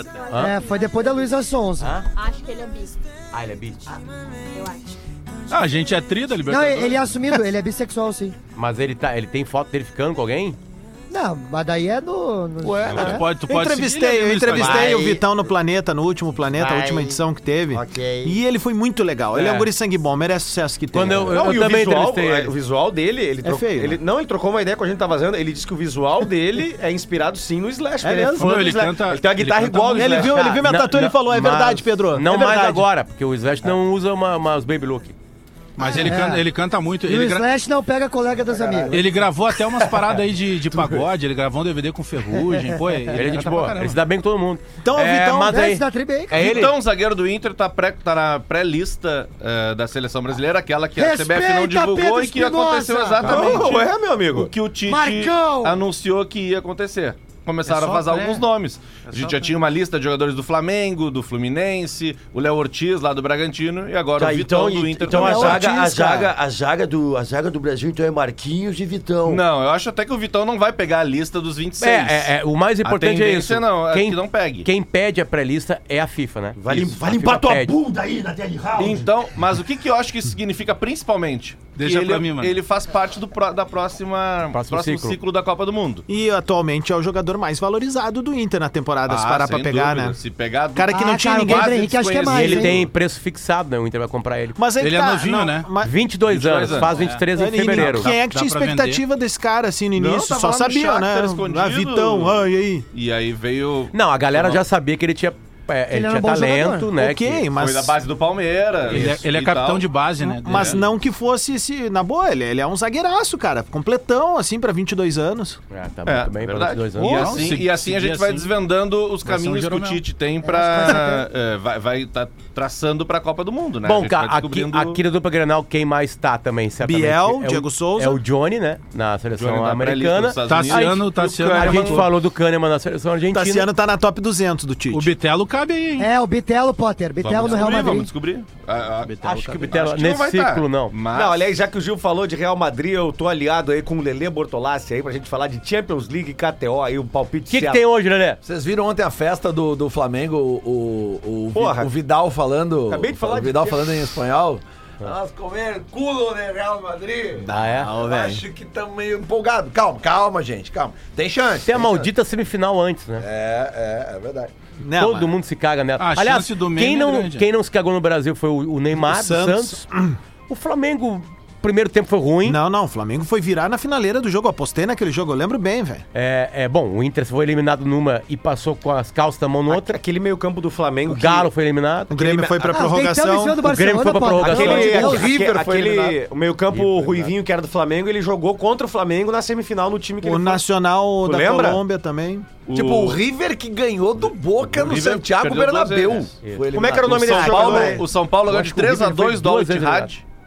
É, foi depois da Luísa Sonza. Acho que ele é bispo, Ah, ele é beat. eu acho. Ah, a gente é tri da Não, Libertadores. ele é assumido, ele é bissexual, sim. Mas ele, tá, ele tem foto dele ficando com alguém? Não, mas daí é no... no Ué, Tu pode, tu Eu pode entrevistei, seguir ele eu no entrevistei Instagram. o Vitão no Planeta, no último Planeta, a Vai. última edição que teve. Ok. E ele foi muito legal. Ele é um É. guri sangue bom, merece o sucesso que tem. Quando eu- Não, e o também visual, entrevistei ele. o visual dele, ele trocou. feio, ele, né? não, ele trocou uma ideia com a gente tá fazendo. Ele disse que o visual dele é inspirado sim no Slash. É ele mesmo? fã Não, do ele Slash. canta- Ele tem uma ele guitarra canta igual ao muito. Ele Slash. viu, ele viu minha Não, tatu e não, falou, é mas verdade, Pedro. Não é mais verdade. agora, porque o Slash não usa uma, umas baby look. Mas ele, É. canta, ele canta muito. E o Ele, gra- Slash não pega colega das amigas. ele gravou até umas paradas aí de, de pagode. Ele gravou um D V D com Ferrugem. Pô, ele, Ele é gente canta pra boa, caramba. ele se dá bem com todo mundo. Então, é, Vitão, mas É, aí, esse da Tribe aí, cara. é ele. Então, o zagueiro do Inter tá, pré, tá na pré-lista eh, da seleção brasileira, aquela que a C B F não Respeita, divulgou Pedro e que Espinosa! aconteceu exatamente Não, é, meu amigo. o que o Tite Marcão! anunciou que ia acontecer. Começaram É só a vazar pré. alguns nomes. a gente só já pré. tinha uma lista de jogadores do Flamengo, do Fluminense, o Léo Ortiz lá do Bragantino e agora Tá, o Vitão então, do Inter então a também. zaga, a, Ortiz, cara. zaga, a, zaga do, a zaga do Brasil então é Marquinhos e Vitão. Não, eu acho até que o Vitão não vai pegar a lista dos vinte e seis. É, é, é, o mais importante A é tendência isso. não, é quem, que não pegue. Quem pede a pré-lista é a FIFA, né? Vai, lim- Isso, vai a limpar FIFA tua pede. bunda aí na Tele House. Então, mas o que, que eu acho que isso significa principalmente? Deixa que pra ele, mim, mano. ele faz parte do pro- da próxima Próximo próximo ciclo. ciclo. da Copa do Mundo. E atualmente é o jogador mais valorizado do Inter na temporada, se Ah, parar pra sem pegar, dúvida. né? Se pegar do... Cara que não Ah, tinha cara, o ninguém. Pedro Henrique acho que é E mais, ele hein? tem preço fixado, né? O Inter vai comprar ele. Mas aí Ele que é tá, novinho, não, né? mas- vinte e dois vinte e dois anos, anos, faz vinte e três em E fevereiro. Quem é que Dá tinha pra expectativa desse cara, assim, no Não, início? tava Só lá no sabia, Shakhtar né? escondido. Ah, Vitão, ah, e aí? E aí veio... Não, a galera já sabia que ele tinha, é, ele Ele era tinha um bom talento, jogador. né? Ok, que- mas... Foi da base do Palmeiras. Ele é, ele é e capitão tal. de base, né? Mas É. não que fosse, se, na boa, ele, ele é um zagueiraço, cara. Completão, assim, pra vinte e dois anos. É, tá É, muito bem pra verdade. vinte e dois E anos. Não, assim, se- e assim a seguir gente vai assim, desvendando os vai ser um caminhos que o Jeromel. Tite tem acho pra... é, vai vai tá traçando pra Copa do Mundo, né? A Bom, gente cara, vai aqui, descobrindo- aqui na dupla Grenal, quem mais tá também, certamente. Biel, é Diego o, Souza. É o Johnny, né? Na seleção Johnny da americana. pré-lista dos Estados Tassiano, Unidos. Tassiano. E o A Kahneman- gente falou do Kahneman na seleção argentina. Tassiano tá na top duzentos do Tite. O Bitelo cabe aí, hein? É, o Bitelo, Potter. Bitelo Vamos no Real descobrir, vamos Madrid. descobrir. Ah, ah, Bitelo Acho que o cabe. Bitelo, acho que não nesse vai ciclo, tá. não. Mas... Não, aliás, já que o Gil falou de Real Madrid, eu tô aliado aí com o Lelê Bortolassi aí pra gente falar de Champions League e K T O aí, um palpite O que, que certo. tem hoje, Lelê? Vocês viram ontem a festa do, do Flamengo, o, o, o, Vi- Porra. o Vidal falando. Acabei de falar O de Vidal quê? falando em espanhol. Nós comer culo de Real Madrid. Ah, é? Ah, ô, velho. Acho que estamos meio empolgados. Calma, calma, gente, calma. Tem chance. Tem a chance. maldita semifinal antes, né? É, é, é verdade. Não, Todo mas- mundo se caga nela. A Aliás, chance do quem meme é não, grande. quem não se cagou no Brasil foi o, o Neymar, O do Santos. Santos. O Flamengo, primeiro tempo foi ruim. Não, não, o Flamengo foi virar na finaleira do jogo. Eu apostei naquele jogo, eu lembro bem, velho. É, é bom, o Inter foi eliminado numa e passou com as calças da mão no outro. Aquele meio campo do Flamengo O Galo foi eliminado. O Grêmio foi pra Ah, os deitamos em prorrogação. cima do O Grêmio foi pra Potter. prorrogação. Pelo amor de Aquele, Deus. o River foi eliminado. aquele, o meio campo River, ruivinho que era do Flamengo, ele jogou contra o Flamengo na semifinal no time que O ele foi. Nacional Tu da lembra? Colômbia também. Tipo, o River que ganhou do Boca O no River Santiago perdeu duas Bernabéu. vezes. Foi Como é que era o nome O desse São jogador Paulo, aí? o São Paulo ganhou de acho que o três a River foi dois do duas Al vezes Ittihad.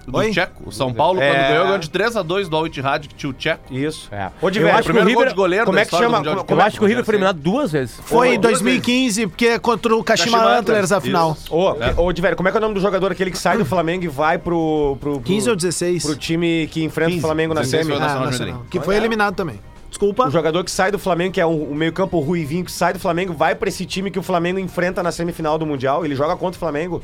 do Oi? Tcheco. O São Paulo, É. quando ganhou, ganhou de três a dois do Al Ittihad, que tinha o Tcheco. Isso. É. Ô, Eu Diverio, acho que o primeiro gol River... de goleiro como da é que história do chama- Mundial de como- Eu Clubes, acho que o River deve foi ser. eliminado duas vezes. Foi em duas dois mil e quinze, porque é contra o Kashima Kashima Antlers a Antlers, final. isso. Ô, É. ô, Diverio, como é que é o nome do jogador aquele que sai do Flamengo e vai pro... pro, pro quinze ou dezesseis? Pro time que enfrenta o Flamengo na dezesseis semi. foi o Nacional Ah, de Nacional. Medellín. Que foi eliminado também. Desculpa. O jogador que sai do Flamengo, que é o, o meio-campo ruivinho, que sai do Flamengo, vai pra esse time que o Flamengo enfrenta na semifinal do Mundial. Ele joga contra o Flamengo.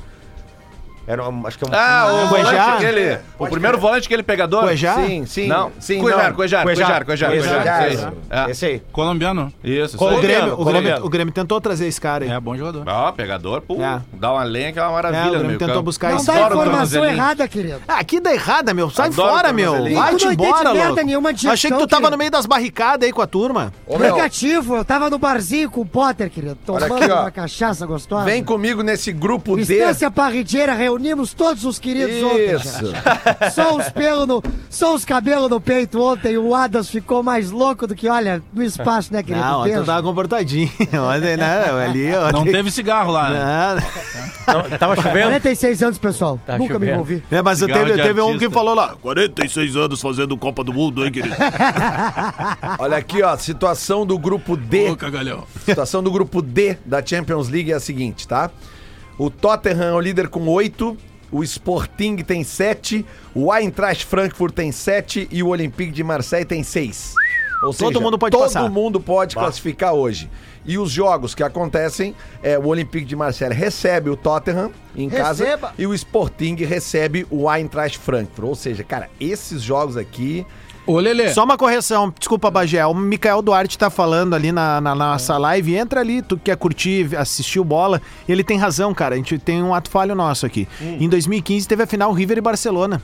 Era um, acho que é um... Ah, o volante Cuejá? aquele. O primeiro volante, aquele pegador. Cuejá? Sim, sim. Não, sim. Cuejar, não. Cuejar, Cuejar, Cuejar, Cuejar, Cuejar. esse. É. Esse aí. Colombiano. Isso, isso Colo- O aí. Grêmio, o, colombiano. Grêmio, o Grêmio tentou trazer esse cara aí. É, bom jogador. Ó, pegador, pô, É. dá uma lenha que é uma É, maravilha o no Grêmio meio tentou campo. buscar Não esse dá Adoro o informação tornozelinho. errada, querido. Ah, aqui dá errada, meu. Sai Adoro fora, o meu. tornozelinho. Vai-te Tu não entende embora, merda louco. nenhuma de Achei que tu gestão, tava querido. no meio das barricadas aí com a turma. Ô, meu, Negativo, eu tava no barzinho com o Potter, querido, Olha tomando aqui, ó. uma cachaça gostosa. vem comigo nesse grupo D. Estância Parrideira, reunimos todos os queridos ontem. Isso. cara. Só os pelos no, só os cabelos no peito ontem. O Adams ficou mais louco do que, olha, no espaço, né, querido? Não, ontem Beijo. eu tava comportadinho. Ontem, não, ali... Ontem... Não teve cigarro lá, né? Não. Não, tava chovendo? quarenta e seis anos, pessoal. Tá Nunca me chovendo. envolvi. É, mas Cigarro teve, de teve um artista. que falou lá. quarenta e seis anos fazendo Copa do Mundo, hein, querido? Olha aqui, ó. Situação do grupo D. Ô, cagalhão. Situação do grupo D da Champions League é a seguinte, tá? O Tottenham é o líder com oito, o Sporting tem sete, o Eintracht Frankfurt tem sete e o Olympique de Marseille tem seis. Ou Todo seja, mundo pode todo passar. mundo pode classificar hoje. E os jogos que acontecem, é, o Olympique de Marseille recebe o Tottenham em casa Receba. e o Sporting recebe o Eintracht Frankfurt. Ou seja, cara, esses jogos aqui... Ô, Lelê. Só uma correção, desculpa, Bagé. O Mikael Duarte tá falando ali na, na nossa live. Entra ali, tu que quer curtir, assistir o bola. Ele tem razão, cara. A gente tem um ato falho nosso aqui. Em dois mil e quinze teve a final River e Barcelona.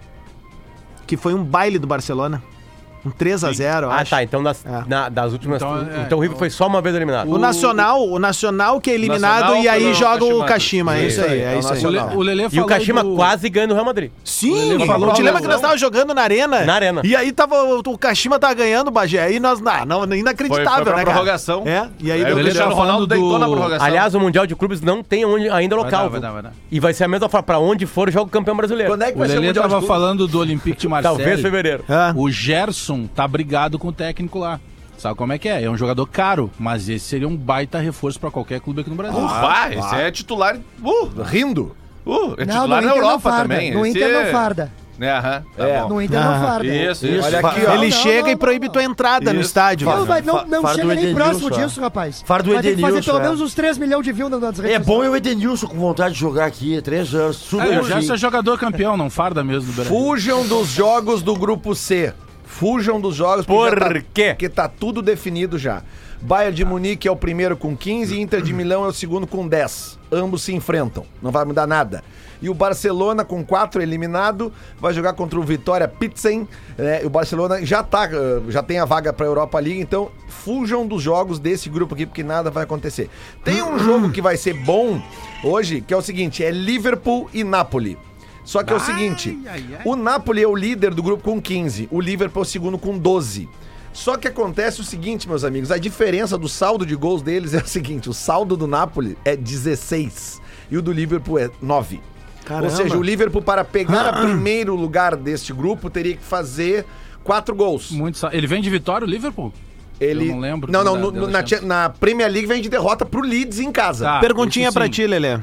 Que foi um baile do Barcelona. Um três a zero, eu Ah, acho. tá. Então das, É. na- das últimas. Então, Então, é, o River foi só uma vez eliminado. O Nacional, o Nacional que é eliminado Nacional e aí pelo joga o Kashima. Kashima. É isso aí, é é o isso aí. O, Le, Nacional. o Lelê E falou o Kashima do- quase ganha no Real Madrid. Sim, Ele falou te da lembra que nós lesão. tava jogando na arena? Na arena. E aí tava, o, o Kashima tava ganhando, Bagé. Aí nós, não, não inacreditável, Foi- foi pra né, cara? prorrogação. É, e aí Aí deu o Ele Cristiano tava Ronaldo falando deitou na do- prorrogação. Aliás, o Mundial de Clubes não tem onde, ainda Vai local. dar, vai dar, vai dar. E vai ser a mesma forma. Pra onde for, joga o campeão brasileiro. Quando é que O vai ser o Lelê Mundial de tava Clubes? falando do Olympique de Marseille. Talvez fevereiro. É. O Gerson tá brigado com o técnico lá. Sabe como é que é? É um jogador caro, mas esse seria um baita reforço pra qualquer clube aqui no Brasil. Uh, vai, esse é titular. Uh, Rindo. uh, é Não, titular no na Inter não Europa farda. também. No Esse Inter é- não farda. É, aham, tá É. bom. No Inter não farda. Isso, isso. Olha aqui, ó. Ele não, chega não, e não, proíbe não. tua entrada no Isso. estádio. Não, vai, não, não Fardo chega nem Edenilson, próximo é. disso, rapaz. Fardo Vai ter que fazer Edenilson, pelo é. menos uns três milhões de views nas redes É bom sociais. e o Edenilson com vontade de jogar aqui, três anos. É, Super o Gerson é jogador campeão, não farda mesmo do Brasil. Fujam dos jogos do grupo C. Fujam dos jogos Por já tá, quê? Porque tá tudo definido já. Bayern de Munique é o primeiro com quinze, Inter de Milão é o segundo com dez. Ambos se enfrentam, não vai mudar nada. E o Barcelona com quatro eliminado, vai jogar contra o Vitória Pilsen. É, o Barcelona já, tá, uh, já tem a vaga pra Europa League, então fujam dos jogos desse grupo aqui, porque nada vai acontecer. Tem um jogo que vai ser bom hoje, que é o seguinte, é Liverpool e Napoli. Só que é o seguinte, o Napoli é o líder do grupo com quinze, o Liverpool é o segundo com doze. Só que acontece o seguinte, meus amigos, a diferença do saldo de gols deles é o seguinte, o saldo do Napoli é dezesseis e o do Liverpool é nove. Caramba. Ou seja, o Liverpool para pegar o primeiro lugar deste grupo teria que fazer quatro gols. Muito sa- Ele vem de Vitória, o Liverpool? Ele... Eu não lembro Não, não, da- no- da no- na, Champions. Cha- na Premier League vem de derrota pro Leeds em casa. Tá. Perguntinha isso pra sim. ti, Lelê.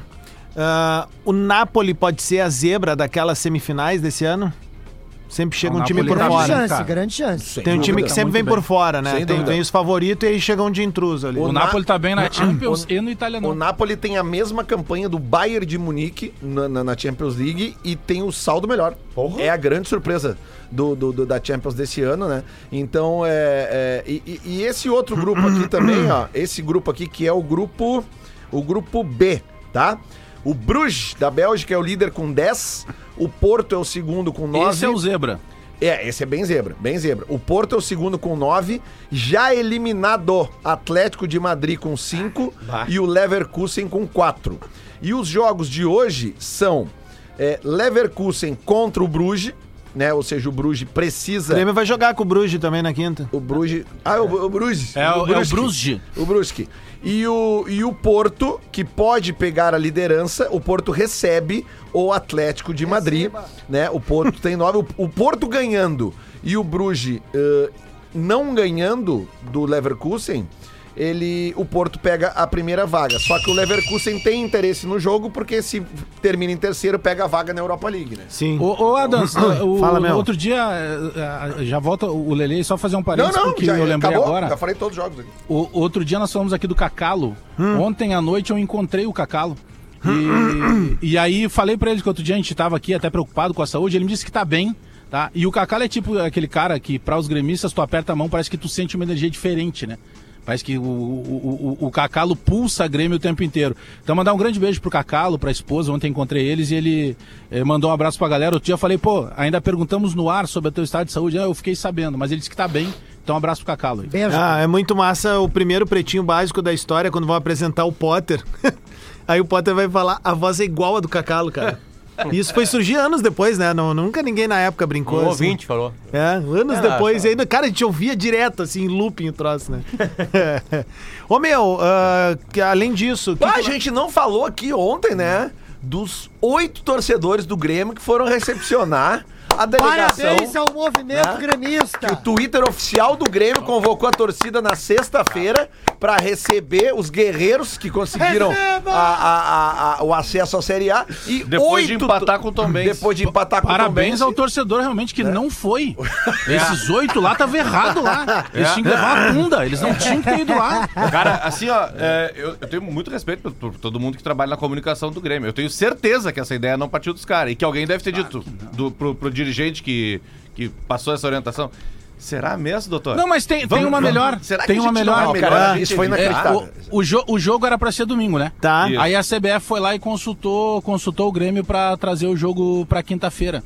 Ah, o Napoli pode ser a zebra daquelas semifinais desse ano? Sempre chega O um time Napoli por tá Grande fora. bem, chance, cara. grande chance. Tem um time dúvida. que sempre Muito vem bem. por fora, né? Sem Tem, dúvida. vem os favoritos e aí chega um de intruso ali. O Na- Napoli tá bem na Champions e no O Italiano. Napoli tem a mesma campanha do Bayern de Munique na, na- na Champions League e tem o saldo melhor. É a grande surpresa do, do- do- da Champions desse ano, né? Então, é, é, e, e- e esse outro grupo aqui também, ó, esse grupo aqui que é o grupo, o grupo B, tá? O Bruges, da Bélgica, é o líder com dez, o Porto é o segundo com nove. Esse é o zebra. É, esse é bem zebra, bem zebra. O Porto é o segundo com nove, já eliminado Atlético de Madrid com cinco e o Leverkusen com quatro. E os jogos de hoje são é, Leverkusen contra o Bruges, né? Ou seja, o Bruges O precisa... Grêmio vai jogar com o Bruges também na quinta. O Bruges... Ah, o, o Bruges. É o, é o Brusque. Brusque. O Brusque. E o, e o Porto, que pode pegar a liderança, o Porto recebe o Atlético de Madrid, né? O Porto tem nove. O, o Porto ganhando e o Bruges uh, não ganhando do Leverkusen, ele, o Porto pega a primeira vaga. Só que o Leverkusen tem interesse no jogo, porque se termina em terceiro, pega a vaga na Europa League, né? Sim. Ô, ô Adams, o, Fala, meu. outro dia, eh, já volta o Lelê, só fazer um Não, parênteses, não, porque já eu lembrei acabou. agora. Já falei todos os jogos aqui. O, outro dia nós falamos aqui do Cacalo. Hum. Ontem à noite eu encontrei o Cacalo. E, e aí falei pra ele que outro dia a gente tava aqui até preocupado com a saúde, ele me disse que tá bem, tá? E o Cacalo é tipo aquele cara que, pra os gremistas, tu aperta a mão, parece que tu sente uma energia diferente, né? Parece que o, o, o, o Cacalo pulsa Grêmio o tempo inteiro. Então mandar um grande beijo pro Cacalo, pra esposa. Ontem encontrei eles e ele eh, mandou um abraço pra galera. Outro dia eu falei, pô, ainda perguntamos no ar sobre o teu estado de saúde. Ah, eu fiquei sabendo, mas ele disse que tá bem. Então um abraço pro Cacalo aí. Beijo. Ah, é muito massa o primeiro pretinho básico da história, quando vão apresentar o Potter. Aí o Potter vai falar, a voz é igual a do Cacalo, cara. E isso foi surgir anos depois, né? Não, nunca ninguém na época brincou. Um assim. ouvinte falou. É, anos Ah, depois. tá. E ainda, cara, a gente ouvia direto, assim, em looping o troço, né? Ô, meu, ah, que além disso... que Ah, que- a gente não falou aqui ontem, né? Dos oito torcedores do Grêmio que foram recepcionar a delegação. Parabéns ao movimento né? gremista. O Twitter oficial do Grêmio convocou a torcida na sexta-feira para receber os guerreiros que conseguiram Receba! a- a- a- a- o acesso à Série A. E Depois de oito empatar to- com o Tom Benz. Depois de empatar com o Tom Parabéns Benz. ao torcedor realmente que não foi. Esses oito lá tava errado lá. Eles tinham que levar a bunda, eles não tinham que ter ido lá. Cara, assim, ó, é, eu, eu tenho muito respeito por, por todo mundo que trabalha na comunicação do Grêmio. Eu tenho certeza que essa ideia não partiu dos caras. E que alguém deve ter dito do, pro, pro dirigente que, que passou essa orientação. Será mesmo, doutor? Não, mas tem, tem Vamos- uma vamos- melhor. será que tem a uma gente não melhor. é Cara, melhor a isso foi gente evitar? inacreditável. O, o, jo- o jogo era pra ser domingo, né? Tá. Isso. Aí a C B F foi lá e consultou, consultou o Grêmio pra trazer o jogo pra quinta-feira.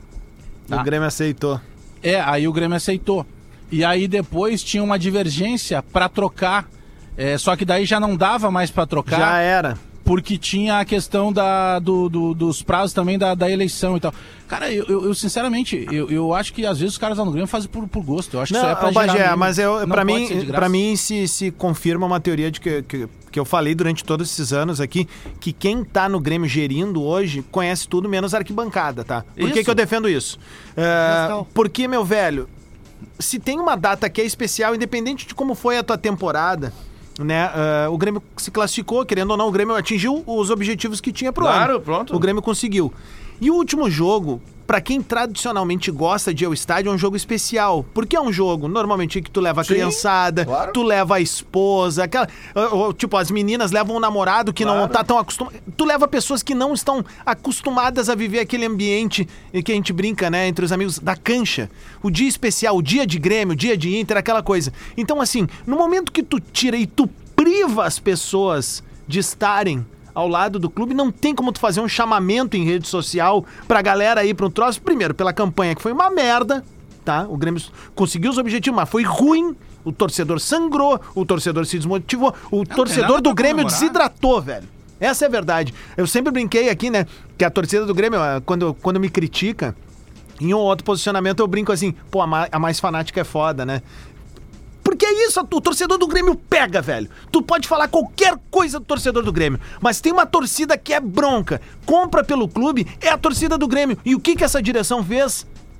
O Grêmio aceitou. É, aí o Grêmio aceitou. E aí depois tinha uma divergência pra trocar. É, só que daí já não dava mais pra trocar. Já era. Porque tinha a questão da, do, do- dos prazos também da, da eleição e tal. Cara, eu, eu- eu, sinceramente, eu, eu acho que às vezes os caras lá no Grêmio fazem por, por gosto. Eu acho que isso é pra Não, Bagé, gerar meme. mas eu, Não pra, pode mim, ser de graça. pra mim se, se confirma uma teoria de que, que, que eu falei durante todos esses anos aqui, que quem tá no Grêmio gerindo hoje conhece tudo menos arquibancada, tá? Por que, Isso. que eu defendo isso? É, Gestão. porque, meu velho, se tem uma data que é especial, independente de como foi a tua temporada, né? ah, o Grêmio se classificou, querendo ou não, o Grêmio atingiu os objetivos que tinha pro Claro, ano. pronto. O Grêmio conseguiu. E o último jogo, pra quem tradicionalmente gosta de ir ao estádio, é um jogo especial. Porque é um jogo, normalmente, que tu leva a Sim, criançada, claro. tu leva a esposa, aquela, ou, ou, tipo, as meninas levam um namorado que não Claro. tá tão acostumado. Tu leva pessoas que não estão acostumadas a viver aquele ambiente em que a gente brinca, né, entre os amigos da cancha. O dia especial, o dia de Grêmio, o dia de Inter, aquela coisa. Então, assim, no momento que tu tira e tu priva as pessoas de estarem ao lado do clube, não tem como tu fazer um chamamento em rede social pra galera ir pra um troço. Primeiro, pela campanha que foi uma merda, tá? O Grêmio conseguiu os objetivos, mas foi ruim. O torcedor sangrou, o torcedor se desmotivou, o torcedor nada do pra Grêmio comemorar. desidratou, velho. Essa é a verdade. Eu sempre brinquei aqui, né, que a torcida do Grêmio, ah, quando, quando me critica, em um ou outro posicionamento eu brinco assim, pô, a ma- a mais fanática é foda, né? Porque é isso, o torcedor do Grêmio pega, velho. Tu pode falar qualquer coisa do torcedor do Grêmio, mas tem uma torcida que é bronca, compra pelo clube, é a torcida do Grêmio. E o que que essa direção fez?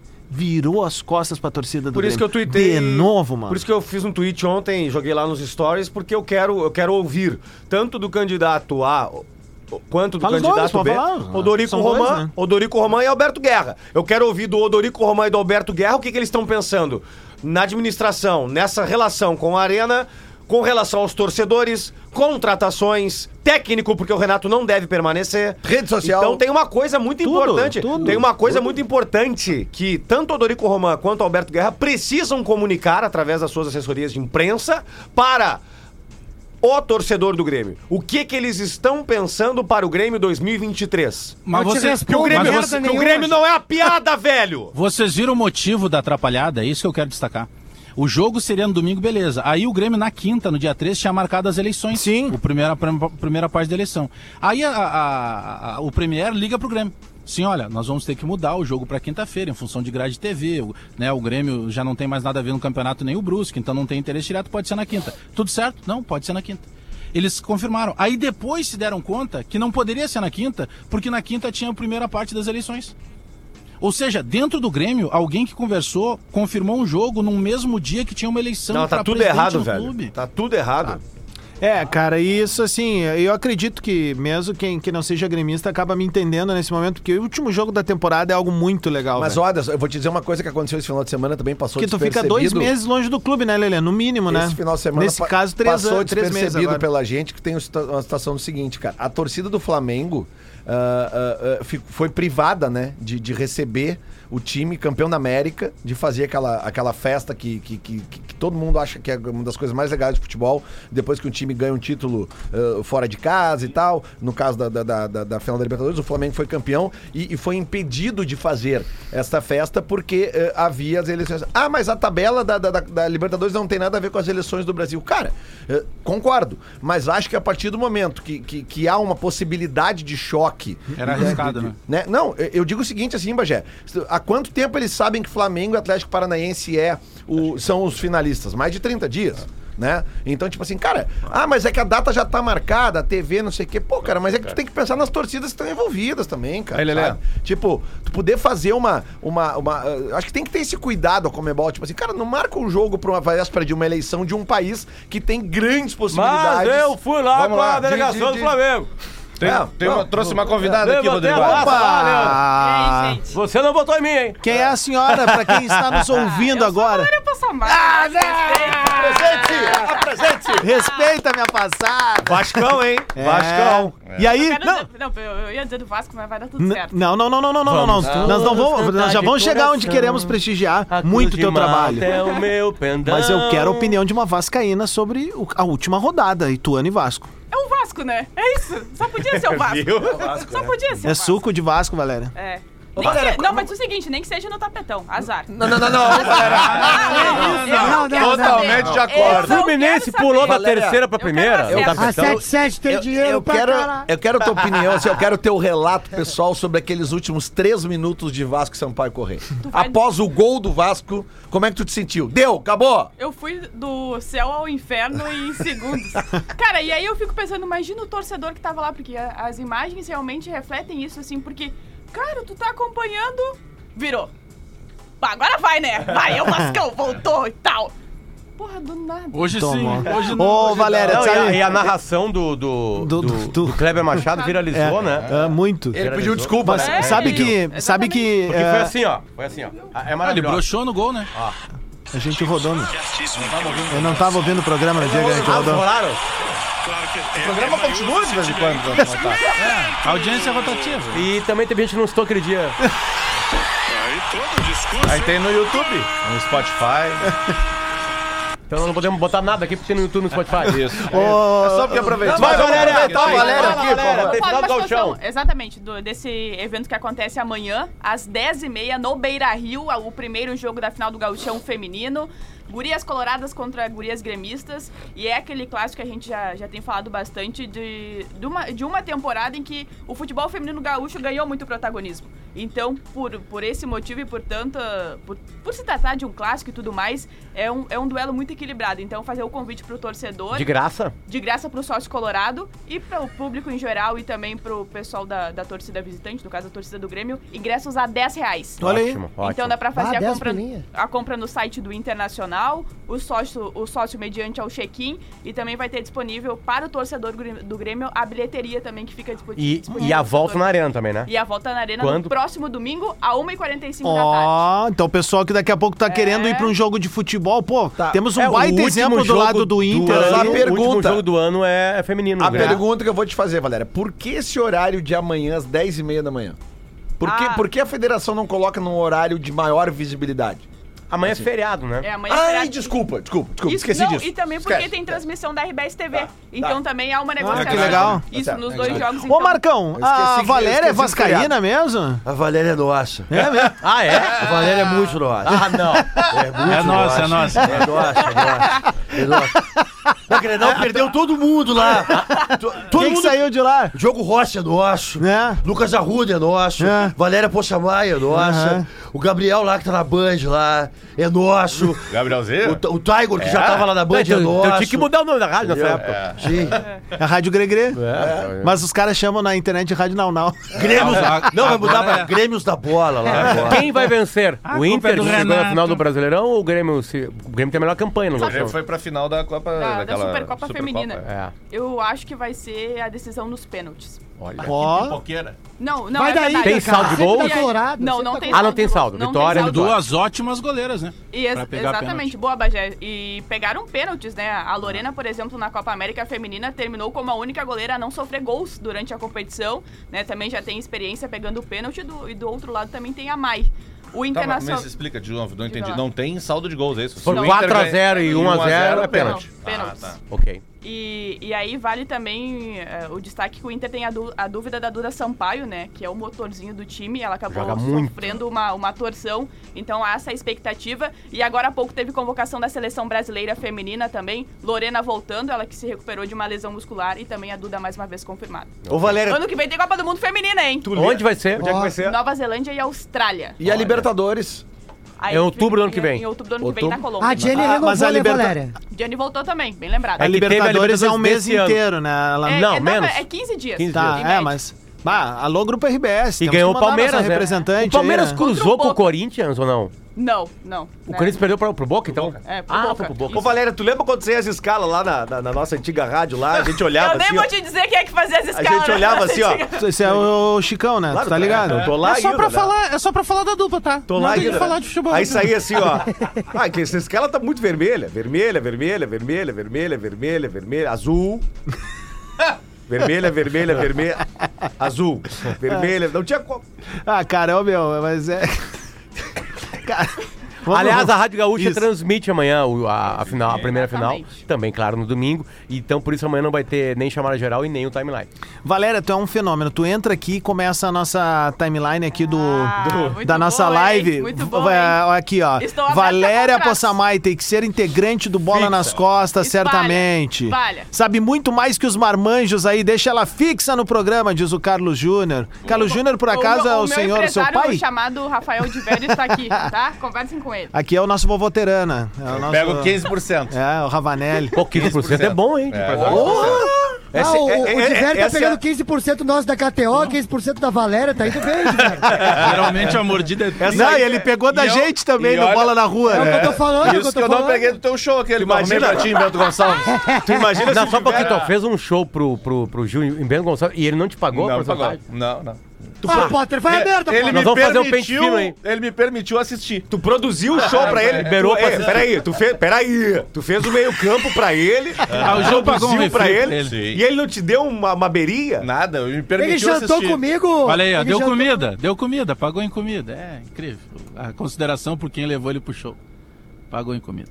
Virou as costas pra torcida do Por isso que Grêmio. eu tuitei. De novo, mano. Por isso que eu fiz um tweet ontem, joguei lá nos stories, porque eu quero, eu quero ouvir tanto do candidato A quanto do Fala os candidato nomes, pode B, falar. Odorico São dois, Roman, né? Odorico Roman e Alberto Guerra. Eu quero ouvir do Odorico Roman e do Alberto Guerra o que, que eles estão pensando na administração, nessa relação com a Arena, com relação aos torcedores, contratações, técnico, porque o Renato não deve permanecer. Rede social. Então tem uma coisa muito Tudo, importante. tudo, tem uma coisa muito importante que tanto o Odorico Roman quanto o Alberto Guerra precisam comunicar através das suas assessorias de imprensa para o torcedor do Grêmio. O que que eles estão pensando para o Grêmio dois mil e vinte e três? Mas Não te você, respondo Que o Grêmio, mas merda você- que o nenhuma. Grêmio não é a piada, velho! vocês viram o motivo da atrapalhada? É isso que eu quero destacar. O jogo seria no domingo, beleza. Aí o Grêmio na quinta, no dia três, tinha marcado as eleições. Sim. O primeira, a primeira parte da eleição. Aí a- a- a- o Premier liga pro Grêmio. sim, olha, nós vamos ter que mudar o jogo para quinta-feira em função de grade de T V, o, né, o Grêmio já não tem mais nada a ver no campeonato, nem o Brusque, então não tem interesse direto, pode ser na quinta. Tudo certo? Não, pode ser na quinta. Eles confirmaram. Aí depois se deram conta que não poderia ser na quinta, porque na quinta tinha a primeira parte das eleições. Ou seja, dentro do Grêmio, alguém que conversou confirmou um jogo no mesmo dia que tinha uma eleição Não, tá pra tudo presidente errado, no velho. clube. Tá tudo errado. É, cara, isso assim, eu acredito que mesmo quem, quem não seja gremista acaba me entendendo nesse momento, porque o último jogo da temporada é algo muito legal. Mas velho. olha, eu vou te dizer uma coisa que aconteceu esse final de semana, também passou Porque tu fica dois meses longe do clube, né, Lelê? No mínimo, né? Esse final de semana Nesse pa- caso, três passou anos, três meses despercebido agora. pela gente, que tem uma situa- uma situação do seguinte, cara. A torcida do Flamengo ah, ah, ah, fi- foi privada, né, de, de receber o time campeão da América, de fazer aquela, aquela festa que, que, que, que- que todo mundo acha que é uma das coisas mais legais de futebol, depois que um time ganha um título ah, fora de casa e tal. No caso da, da, da, da- da final da Libertadores, o Flamengo foi campeão e, e foi impedido de fazer esta festa porque ah, havia as eleições. Ah, mas a tabela da, da, da- da Libertadores não tem nada a ver com as eleições do Brasil. Cara, eh, concordo, mas acho que a partir do momento que, que, que há uma possibilidade de choque... Era arriscado, né? né? Não, eu- eu digo o seguinte assim, Bagé. Há quanto tempo eles sabem que Flamengo e Atlético Paranaense é o, são os finalistas? Mais de trinta dias, né? Então, tipo assim, cara, ah, mas é que a data já tá marcada, a T V, não sei o quê. Pô, cara, mas é que tu tem que pensar nas torcidas que estão envolvidas também, cara. Aí, Lelé. sabe? Tipo, tu poder fazer uma... uma, uma uh, acho que tem que ter esse cuidado, a Comebol. Tipo assim, cara, não marca um jogo pra uma véspera de uma eleição de um país que tem grandes possibilidades. Mas eu fui lá Vamos com lá, a delegação de- de- do Flamengo. Tem, Não, tem não, uma- trouxe uma não, convidada aqui, Levantei Rodrigo. a taça lá, Leandro. Opa! E aí, gente? Você não votou em mim, hein? Quem é a senhora, pra quem está nos ouvindo eu sou a agora? Valéria Passamar. Ah, Presente! Apresente! Respeita a minha passada. Vascão, hein? É. Vascão. E aí? Quero Não. dizer- não, eu, eu ia dizer do Vasco, mas vai dar tudo N- certo. Não, não, não, não, não, não, não, não. Nós não vamos, nós já vamos chegar onde queremos prestigiar muito o teu trabalho. É o meu pendão. Mas eu quero a opinião de uma vascaína sobre o- a última rodada, Ituano e Vasco. É o Vasco, né? É isso. Só podia ser o Vasco. Viu? Só podia ser É o Vasco. suco de Vasco, Valéria. É. Ô, Nem que Valéria, se- Não, mas é o seguinte, nem que seja no tapetão. Azar. Não, não, não, não, Valéria. Eu não, quero não, saber. totalmente de Eu acordo. não Fluminense quero pulou saber. da Valéria, terceira pra eu quero primeira. acesso. É o A tapetão. sete sete tem Eu, dinheiro eu pra quero, caralho. eu quero a tua opinião, assim, eu quero o teu relato pessoal sobre aqueles últimos três minutos de Vasco e Sampaio Corrêa. vai- Após o gol do Vasco, como é que tu te sentiu? Deu, acabou! Eu fui do céu ao inferno em segundos. Cara, e aí eu fico pensando, imagina o torcedor que tava lá, porque a- as imagens realmente refletem isso, assim, porque, cara, tu tá acompanhando, virou. Bah, agora vai, né? Vai, é o Vascão, voltou e tal. Porra, do nada. Hoje Tomou. sim, hoje não. Ô, hoje Valéria, Não, e, sabe? a, e a narração do, do, Do- do, do- do Kleber Machado viralizou, né? É, muito. Ele pediu desculpa, Mas né? sabe É, que, exatamente. sabe que Porque é, foi assim, ó. Foi assim, ó. É Ah, ele maravilhoso. broxou no gol, né? a gente rodou. No... Eu não tava ouvindo o programa no dia que a gente Ah, rodou. falaram? O programa continua de vez em quando. A audiência é rotativa. E também teve gente que não citou aquele dia. Aí tem no YouTube, no Spotify. Então não podemos botar nada aqui porque tem no YouTube e no Spotify. Isso. Ô, É só porque aproveitar. Vai, Valéria! aproveitar a Valéria Fala, aqui, por Valéria, favor. tem Fala final do uma Gauchão. situação, exatamente, do- desse evento que acontece amanhã, às dez e meia, no Beira-Rio, o primeiro jogo da final do Gauchão feminino. Gurias coloradas contra gurias gremistas. E é aquele clássico que a gente já, já tem falado bastante de, de, uma, de uma temporada em que o futebol feminino gaúcho ganhou muito protagonismo. Então, por, por esse motivo e por tanto, por, por se tratar de um clássico e tudo mais, é um, é um duelo muito equilibrado. Então, fazer o convite pro torcedor. De graça? De graça pro sócio colorado e para o público em geral e também pro pessoal da, da torcida visitante, no caso a torcida do Grêmio, ingressos a dez reais. Olha aí. Ótimo, Então ótimo. dá pra fazer Ah, a, dez compra, pilinha. a compra no site do Internacional, o sócio, o sócio mediante ao check-in, e também vai ter disponível para o torcedor gr- do Grêmio a bilheteria também que fica dispo- E, disponível. e a no volta setor. na arena também, né? E a volta na arena Quando? no próximo domingo, a uma e quarenta e cinco da tarde. Ó, então o pessoal que daqui a pouco tá É. querendo ir pra um jogo de futebol, pô, temos um É, o baita último exemplo do jogo lado do Inter. ano. ali. Uma O último pergunta. jogo do ano é feminino. A né? pergunta que eu vou te fazer, Valéria, por que esse horário de amanhã às dez e meia da manhã? Por que, Ah. por que a federação não coloca num horário de maior visibilidade? Amanhã é feriado, né? É, amanhã é Ai, feriado. desculpa, desculpa, desculpa, Isso, esqueci não, disso. E também porque Esquece. tem transmissão da R B S T V. Tá, então tá. também há uma negociação. que legal. Isso, Tá certo. nos dois É. jogos. Ô, então. Marcão, Eu esqueci a que- Valéria eu é esqueci do vascaína feriado. mesmo? A Valéria é nossa. É mesmo? Ah, é? A Valéria é muito nossa. Ah, não. É muito É nossa, é nossa. É nossa, é nossa. É nossa. Na Grenal perdeu todo mundo lá. To- Todo Quem que mundo... saiu de lá? Diogo Rossi é nosso. É. Lucas Arruda é nosso. É. Valéria Poçamai é nossa. Aham. O Gabriel lá que tá na Band lá é nosso. Gabrielzinho? O, T- o Tiger que já tava lá na Band é Então, nosso. então tinha que mudar o nome da rádio nessa época. É. Sim. É a Rádio Gregrê. Mas os caras chamam na internet de Rádio Não Não. Grêmios. Agora- Não, vai mudar pra agora é- Grêmios da Bola lá agora. Quem vai vencer? A o culpa Inter é do que chegou na Renato. final do Brasileirão ou o Grêmio? Se... O Grêmio tem a melhor campanha no O Grêmio Gauchão. foi pra final da Copa... Da- da daquela Supercopa Feminina. É. Eu acho que vai ser a decisão nos pênaltis. Olha. Ó. Pipoqueira. Não, não Vai é daí, verdade. Tem saldo de gol? E aí- Colorado, Não, sempre não tá tem Ah, não saldo. tem de gol. saldo. Não Vitória, tem saldo. Vitória. Duas ótimas goleiras, né? E ex- Pra pegar exatamente, pênalti. boa, Bagé. E pegaram pênaltis, né? A Lorena, por exemplo, na Copa América Feminina, terminou como a única goleira a não sofrer gols durante a competição, né? Também já tem experiência pegando pênalti do, e do outro lado também tem a Mai. O Tá, mas Internacional... mas explica de novo, não Diga entendi. lá. Não tem saldo de gols, é isso? For Se o quatro Inter a ganha- zero e um a zero é pênalti. Não, pênaltis. Ah, tá. Ok. E, e aí vale também eh, o destaque que o Inter tem a, du- a dúvida da Duda Sampaio, né? Que é o motorzinho do time. Ela acabou Joga muito. sofrendo uma, uma torção. Então há essa expectativa. E agora há pouco teve convocação da seleção brasileira feminina também. Lorena voltando, ela que se recuperou de uma lesão muscular. E também a Duda mais uma vez confirmada. Ô, Valéria, Ano que vem tem Copa do Mundo Feminina, hein? tu lê- Onde vai ser? Onde é que vai ser? Nova Zelândia e Austrália. E a Libertadores? Aí, É em outubro do ano que vem. Em outubro do ano que vem na Colômbia. A Jenny Ah, mas renovou, a né, Liberta- Valéria? Gianni voltou também, bem lembrado. A É que teve a Libertadores é um mês Libertadores desse ano. inteiro, né? Ela... É, Não, é, menos. É quinze dias. quinze Tá, em é, média. mas... Bah, alô, Grupo R B S. E temos ganhou o que mandar Palmeiras, nossa né? representante O Palmeiras aí, né? cruzou Contra o com o Boca. Corinthians ou não? Não, não. O né? Corinthians perdeu pra, pro Boca, então? É, pro ah, Boca. foi pro Boca. Ô, Valéria, tu lembra quando saía as escalas lá na, na- na nossa antiga rádio lá? A gente olhava Eu nem assim, vou ó. te dizer quem é que fazia as A escalas. gente olhava assim, ó. Esse é o Chicão, né? Claro, tu tá ligado? Eu tô lá É só, ainda, pra né? falar, é só pra falar da dupla, tá? Tô lá Nada de ainda. falar de futebol. Aí saía assim, ó. Ah, que essa escala tá muito vermelha. Vermelha, vermelha, vermelha, vermelha, vermelha, vermelha, azul. Vermelha, vermelha, vermelha. Azul. Vermelha. Não tinha como. Ah, cara, ô meu, mas é... Cara... vamos- Aliás, a Rádio Gaúcha Isso. transmite amanhã o- a, a final, a primeira final. Exatamente. Também, claro, no domingo. Então, por isso, amanhã não vai ter nem chamada geral e nem o timeline. Valéria, tu é um fenômeno. Tu entra aqui e começa a nossa timeline aqui do, Ah, do- muito da nossa bom, hein? live. Muito bom, Vai- hein? ó, aqui, ó. Estou aberta Valéria a contratos. Possamay tem que ser integrante do Bola nas Costas, Espalha, certamente. espalha. Sabe muito mais que os marmanjos aí. Deixa ela fixa no programa, diz o Carlos Júnior. Carlos Júnior, por acaso, meu- é o meu senhor, o seu empresário pai? chamado Rafael de Velho está aqui, tá? Conversem com ele. Aqui é o nosso vovô Terana. É o nosso... Pega o quinze por cento. É, o Ravanelli. Pô, quinze por cento é bom, hein? É, Ah, o, é, o é, Diverio tá essa é pegando a- quinze por cento nosso da K T O, quinze por cento da Valéria, tá indo bem, Diverio. Geralmente a mordida é... Não, e ele pegou da E eu- gente também e no olha- Bola na Rua, É o que né? eu tô falando, é o que eu Isso tô que eu não falando. peguei do teu show aquele. Imagina- Imagina pra ti, Bento Gonçalves. Tu imagina Não, se só porque tiver- tu fez um show pro, pro, pro Gil em Bento Gonçalves e ele não te pagou Não, a pagou. porcentagem? Não, não. Ah, Potter, vai a merda, Ele Potter. me Nós vamos fazer um pente permitiu, fino aí. ele me permitiu assistir. Tu produziu o show pra ele. liberou tu, pra é, assistir. peraí, tu fez. Peraí. Tu fez o meio-campo pra ele. Ah, o João pagou um produziu pra refri ele. pra ele. E ele não te deu uma, uma beirinha? Nada, ele me Ele permitiu jantou assistir. comigo. Olha aí, ó, Ele deu jantou- comida, deu comida, pagou em comida. É incrível. A consideração por quem levou ele pro show. Pagou em comida.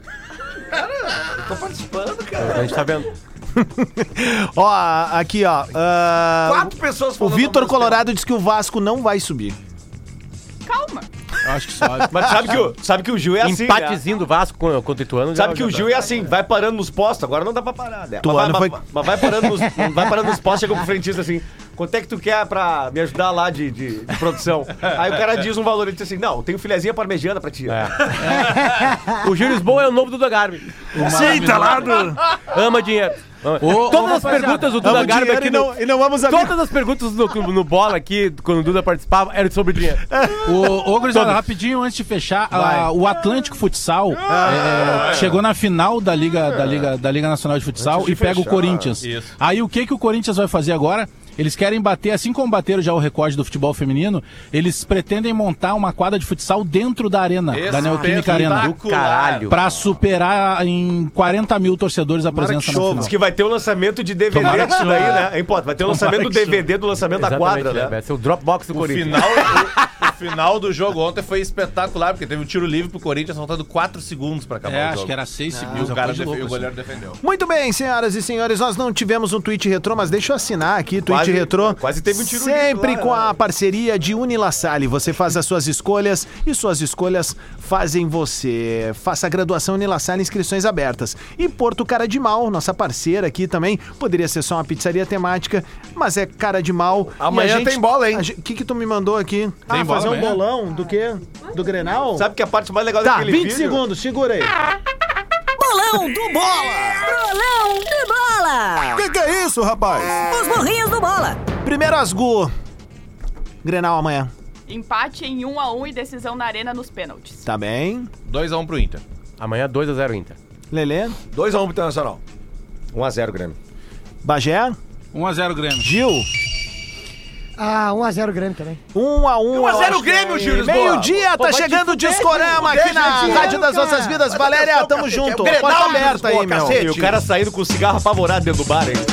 Tô participando, cara. A gente tá vendo. Ó, aqui, ó. ah, Quatro pessoas o falando Vitor ao mesmo Colorado diz que o Vasco não vai subir. Calma. Eu acho que sobe. Mas sabe que, o, sabe que o Gil é assim, né? Empatezinho do Vasco com- contra o Ituano. Sabe já- que já o tá. Gil é assim, vai parando nos postos, agora não dá pra parar, né? Tu Mas vai, ano mas, foi- mas vai parando nos, vai parando nos postos, chega pro frentista assim, quanto é que tu quer pra me ajudar lá de, de, de produção? Aí o cara diz um valor, ele diz assim, não, tem filezinha parmegiana pra ti. O Gil Lisboa é o novo Duda Garbi. Sim, tá lá do... Ama dinheiro. Ama- Ô, Todas ô, as rapaziada, perguntas do Amo Duda Garbi dinheiro aqui e no... não, e não vamos abrir. Todas as perguntas no, no Bola aqui, quando o Duda participava, eram sobre dinheiro. Ô, ô Gurizada, rapidinho antes de fechar, a- o Atlântico Futsal é, chegou na final da Liga, da Liga, da Liga Nacional de Futsal Antes de e pega o fechar. Corinthians. Isso. Aí o que, que o Corinthians vai fazer agora? Eles querem bater, assim como bateram já o recorde do futebol feminino, eles pretendem montar uma quadra de futsal dentro da arena, da Neoquímica Arena. Do caralho. Pra superar em quarenta mil torcedores a presença na final. Diz que vai ter o lançamento de D V D Tomara que disso daí, chova. né? Hein, Pô, vai ter o lançamento do que D V D do lançamento da Exatamente, quadra, né? né? Vai ser o Dropbox do O Corinthians. final, o, o final do jogo ontem foi espetacular, porque teve um tiro livre pro Corinthians, faltando quatro segundos pra acabar É, o jogo. acho que era seis E segundos. o, cara coisa de defe- louco, e o goleiro assim. defendeu. Muito bem, senhoras e senhores, nós não tivemos um tweet retrô, mas deixa eu assinar aqui, tweet Quase- retrô. quase teve um tiro Sempre livre lá, com né? a parceria de Unila Salle. Você faz as suas escolhas e suas escolhas fazem você. Faça a graduação Unila Salle, inscrições abertas. E Porto Cara de Mal, nossa parceira aqui também, poderia ser só uma pizzaria temática, mas é Cara de Mal. Amanhã E a gente- tem bola, hein? O que que tu me mandou aqui? Tem ah, bola fazer um amanhã? bolão do quê? Do Grenal? Sabe que a parte mais legal Tá, daquele vinte vídeo... segundos, segura aí. Bolão do Bola! Bolão do Bola! Que que é isso, rapaz? Os morrinhos do Bola! Primeiro Asgu. Grenal amanhã. Empate em um a um e decisão na arena nos pênaltis. Tá bem. dois a um pro Inter. Amanhã dois a zero Inter. Lelê. dois a um pro Internacional. um a zero, Grêmio. Bagé. um a zero Grêmio. Gil. Ah, um a zero Grêmio também. um a um. um a zero Grêmio, Gil Lisboa. Meio-dia, Pô, tá vai chegando te o fuder, Discorama te aqui fuder, na gente. Rádio das Cara. Nossas Vidas. Presta Valéria, atenção, tamo cacete, junto. é o Grenal, Porta aberta aí, Lisboa, meu. cacete. E o cara saindo com cigarro apavorado dentro do bar, hein?